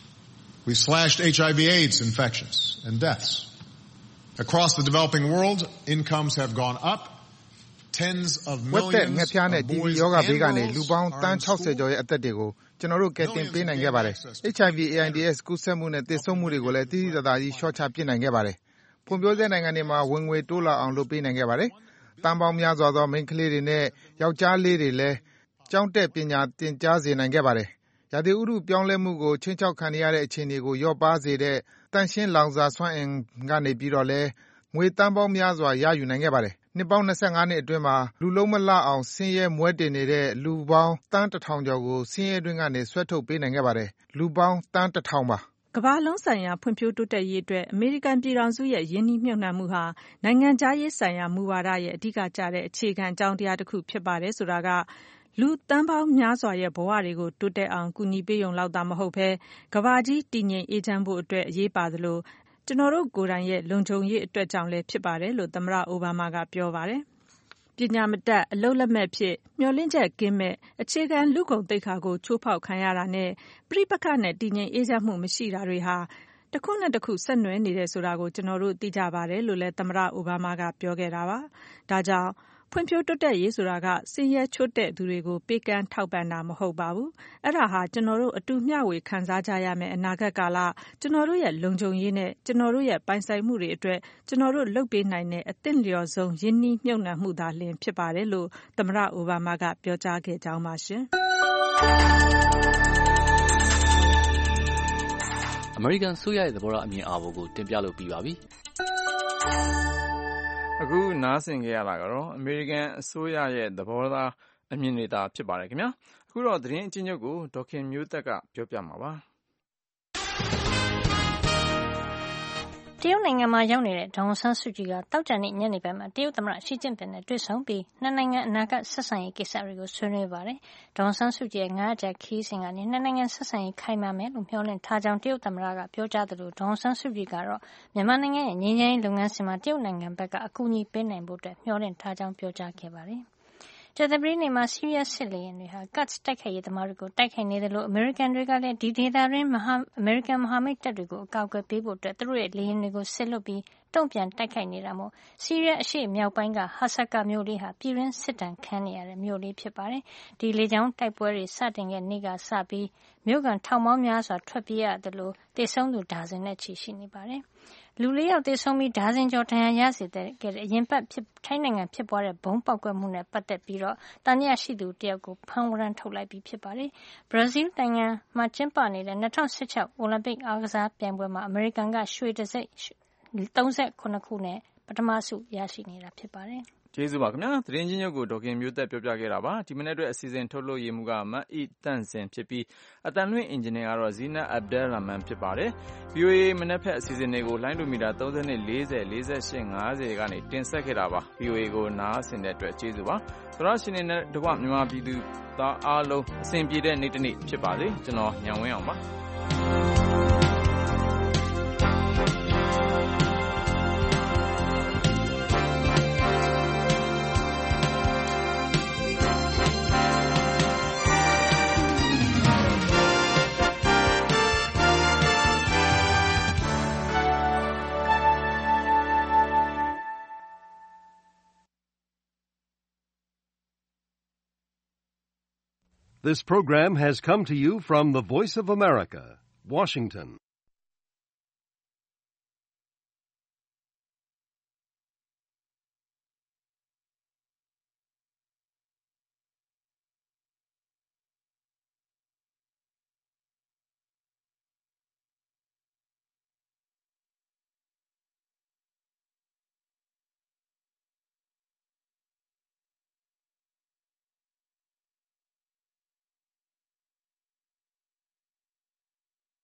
We've slashed HIV/AIDS infections and deaths.Across the developing world, incomes have gone up. Tens of millions of boys and girls လူပေါင်းတန်း60ကျော်ရဲ့အသက်တွေကိုကျွန်တော်တို့ကယ်တင်ပေးနိုင်ခဲ့ပါတယ်။ HIV/AIDS ကူးစက်မှုနဲ့သေဆုံးမှုတွေကိုလည်းတိတိကျကျကြီးလျှော့ချပစ်နိုင်ခဲ့ပါတယ်။ဖွံ့ဖြိုးဆဲနိုင်ငံတွေမှာဝင်ငွေတိုးလာအောင်လုပ်ပေးနိုင်ခဲ့ပါတယ်။တန်ပေါင်းများစွာသောမိန်းကလေးတွေနဲ့ယောက်ျားလေးတွေလည်းကျောင်းတက်ပညာသင်ကြားစေနိုင်ခဲ့ပါတယ်။ရာသီဥတုပြောင်းလဲမှုကိုချိန်ချောက်ခံနေရတဲ့အခြေအနေကိုလျော့ပါးစေတဲ့သန့်ရှင်းလောင်စာစွမ်းအင်ကနေပြီးတော့လည်းငွေတန်းပေါင်းများစွာရယူနိုင်ခဲ့ပါတယ်။နှစ်ပေါင်း25နှစ်အတွင်းမှာလူလုံးမလှအောင်ဆင်းရဲမွဲတေနေတဲ့လူပေါင်းတန်း1000ကျော်ကိုဆင်းရဲတွင်းကနေဆွဲထုတ်ပေးနိုင်ခဲ့ပါတယ်။လူပေါင်းတန်း1000ပါကမ္ဘာလုံးဆိုင်ရာဖွံ့ဖြိုးတိုးတက်ရေးအတွက်အမေရိကန်ပြည်ထောင်စုရဲ့ယင်းနှိမ့်မြှုပ်နှံမှုဟာနိုင်ငံခြားရေးဆိုင်ရာမူဝါဒရဲ့အဓိကကျတဲ့အခြေခံအကြောင်းတရားတစ်ခုဖြစ်ပါတယ်ဆိုတာကလူတန်းပေါင်းများစွာရဲ့ဘဝတွေကိုတိုးတက်အောင်ကူညီပေးရုံလောက်သာမဟုတ်ဘဲကမ္ဘာကြီးတည်ငြိမ်အေးချမ်းဖို့အတွက်အရေးပါသလိုကျွန်တော်တို့ကိုယ်တိုင်ရဲ့လုံခြုံရေးအတွက်ကြောင့်လည်းဖြစ်ပါတယ်လို့သမ္မတအိုဘားမားကပြောပါတယ်။ပညာမတတ်အလုပ်လက်မဲ့ဖြစ်မျှော်လင့်ချက်ကင်းမဲ့အခြေခံလူကုန်သိက္ခာကိုချိုးဖောက်ခံရတာနဲ့ပြိပက္ခနဲ့တည်ငြိမ်အေးချမ်းမှုမရှိတာတွေဟာတစ်ခုနဲ့တစ်ခုဆက်နွယ်နေတယ်ဆိုတာကိုကျွန်တော်တို့သိကြပါတယ်လို့လည်းသမ္မတအိုဘားမားကပြောခဲ့တာပါ။ဒါကြောင့်ဖွံ့ဖြိုးတိုးတက်ရေးဆိုတာကဆင်းရဲချို့တဲ့သူတွေကိုပေးကမ်းထောက်ပံ့တာမဟုတ်ပါဘူး။အဲ့ဒါဟာကျွန်တော်တို့အတူမျှဝေခံစားကြရမယ့်အနာဂတ်ကာလကျွန်တော်တို့ရဲ့လုံခြုံရေးနဲ့ကျွန်တော်တို့ရဲ့ပိုင်ဆိုင်မှုတွေအတွက်ကျွန်တော်တို့လုပ်ပေးနိုင်တဲ့အသင့်လျော်ဆုံးယင်းနှိမ့်မြုပ်နှံမှုသာလျှင်ဖြစ်ပါတယ်လို့သမ္မတအိုဘားမားကပြောကြားခဲ့ကြောင်းပါရှင်။အမေရိကန်ဆိုရရဲ့သဘောထားအမြင်အာဘော်ကိုတင်ပြလို့ပြီးပါပြီ။အခုနားဆင်ကြရတာကတော့အမေရိကန်အစိုးရရဲ့သဘောထားအမြင်တွေသာဖြစ်ပါတယ်ခင်ဗျာအခုတော့သတင်းအချင်းချုပ်ကိုဒေါခင်မျိုးသက်ကပြောပြမှာပါတရုတ်နိုင်ငံမှာရောက်နေတဲ့ဒေါ်အောင်ဆန်းစုကြည်ကတောက်ကြနေ့ညနေပိုင်းမှာတရုတ်သမ္မတရှီကျင့်ပင်နဲ့တွေ့ဆုံပြီးနှစ်နိုင်ငံအနာဂတ်ဆက်ဆံရေးကိစ္စတွေကိုဆွေးနွေးပါတယ်။ဒေါ်အောင်ဆန်းစုကြည်ရဲ့9ရက်ကြာခရီးစဉ်ကနေနှစ်နိုင်ငံဆက်ဆံရေးခိုင်မာမယ်လို့မျှော်လင့်ထားကြောင်းတရုတ်သမ္မတကပြောကြားသလိုဒေါ်အောင်ဆန်းစုကြည်ကတော့မြန်မာနိုင်ငံရဲ့ငြိမ်းချမ်းရေးလုပ်ငန်းစဉ်မှာတရုတ်နိုင်ငံဘက်ကအကူအညီပေးနိုင်ဖို့အတွက်မျှော်လင့်ထားကြောင်းပြောကြားခဲ့ပါတယ်။ကြာသပတေးနေ့မှာဆီးရီးယားစစ်လေယာဉ်တွေဟာကတ်စ်တိုက်ခိုက်ရေးသမားတွေကိုတိုက်ခိုက်နေတယ်လို့အမေရိကန်တွေကလည်းဒီဒေသတွင်းအမေရိကန်မဟာမိတ်တပ်တွေကိုအကာအကွယ်ပေးဖို့အတွက်သူတို့ရဲ့လေယာဉ်တွေကိုဆစ်လွတ်ပြီးတုံ့ပြန်တိုက်ခိုက်နေတာမို့ဆီးရီးယားအရှေ့မြောက်ပိုင်းကဟာဆာကာမြို့လေးဟာပြည်တွင်းစစ်တမ်းခံနေရတဲ့မြို့လေးဖြစ်ပါတယ်။ဒီလေကြောင်းတိုက်ပွဲတွေစတင်တဲ့နေ့ကစပြီးမြို့ကန်ထောင်ပေါင်းများစွာထွက်ပြေးရတယ်လို့တေဆုံးသူဒါဇင်နဲ့ချီရှိနေပါတယ်။လူ၄ယောက်သေဆုံးပြီးဒါဇင်ကျော်ဒဏ်ရာရစေခဲ့တဲ့အရင်ပတ်ထိုင်းနိုင်ငံဖြစ်ပွားတဲ့ဘုံပေါက်ကွဲမှုနဲ့ပတ်သက်ပြီးတော့တန်ရာရှိသူတယောက်ကိုဖမ်းဝရမ်းထုတ်လိုက်ပြီးဖြစ်ပါတယ်။ဘရာဇီးနိုင်ငံမှာကျင်းပနေတဲ့2016အိုလံပစ်အားကစားပြိုင်ပွဲမှာအမေရိကန်ကရွှေတံဆိပ်39ခုနဲ့ပထမဆုရရှိနေတာဖြစ်ပါတယ်။ကျေးဇူးပါခင်ဗျာသတင်းချင်းချုပ်ကိုဒေါခင်မျိုးသက်ပြောပြခဲ့တာပါဒီမနေ့အတွက်အစီအစဉ်ထုတ်လို့ရမှုကမတ်အီတန့်စင်ဖြစ်ပြီးအတန်လွင့်အင်ဂျင်နီယာကတော့ဇီနာအဗ်ဒဲလာမန်ဖြစ်ပါတယ် VOA မနေ့ဖက်အစီအစဉ်တွေကိုလိုင်းဒိုမီတာ30နဲ့40 48 50ကနေတင်ဆက်ခဲ့တာပါ VOA ကိုနားဆင်တဲ့အတွက်ကျေးဇူးပါသောရရှင်တွေနဲ့တကွမြန်မာပြည်သူသားအားလုံးအစဉ်ပြေတဲ့နေ့တစ်နေ့ဖြစ်ပါစေကျွန်တော်ညံဝင်းအောင်ပါ This program has come to you from the Voice of America, Washington.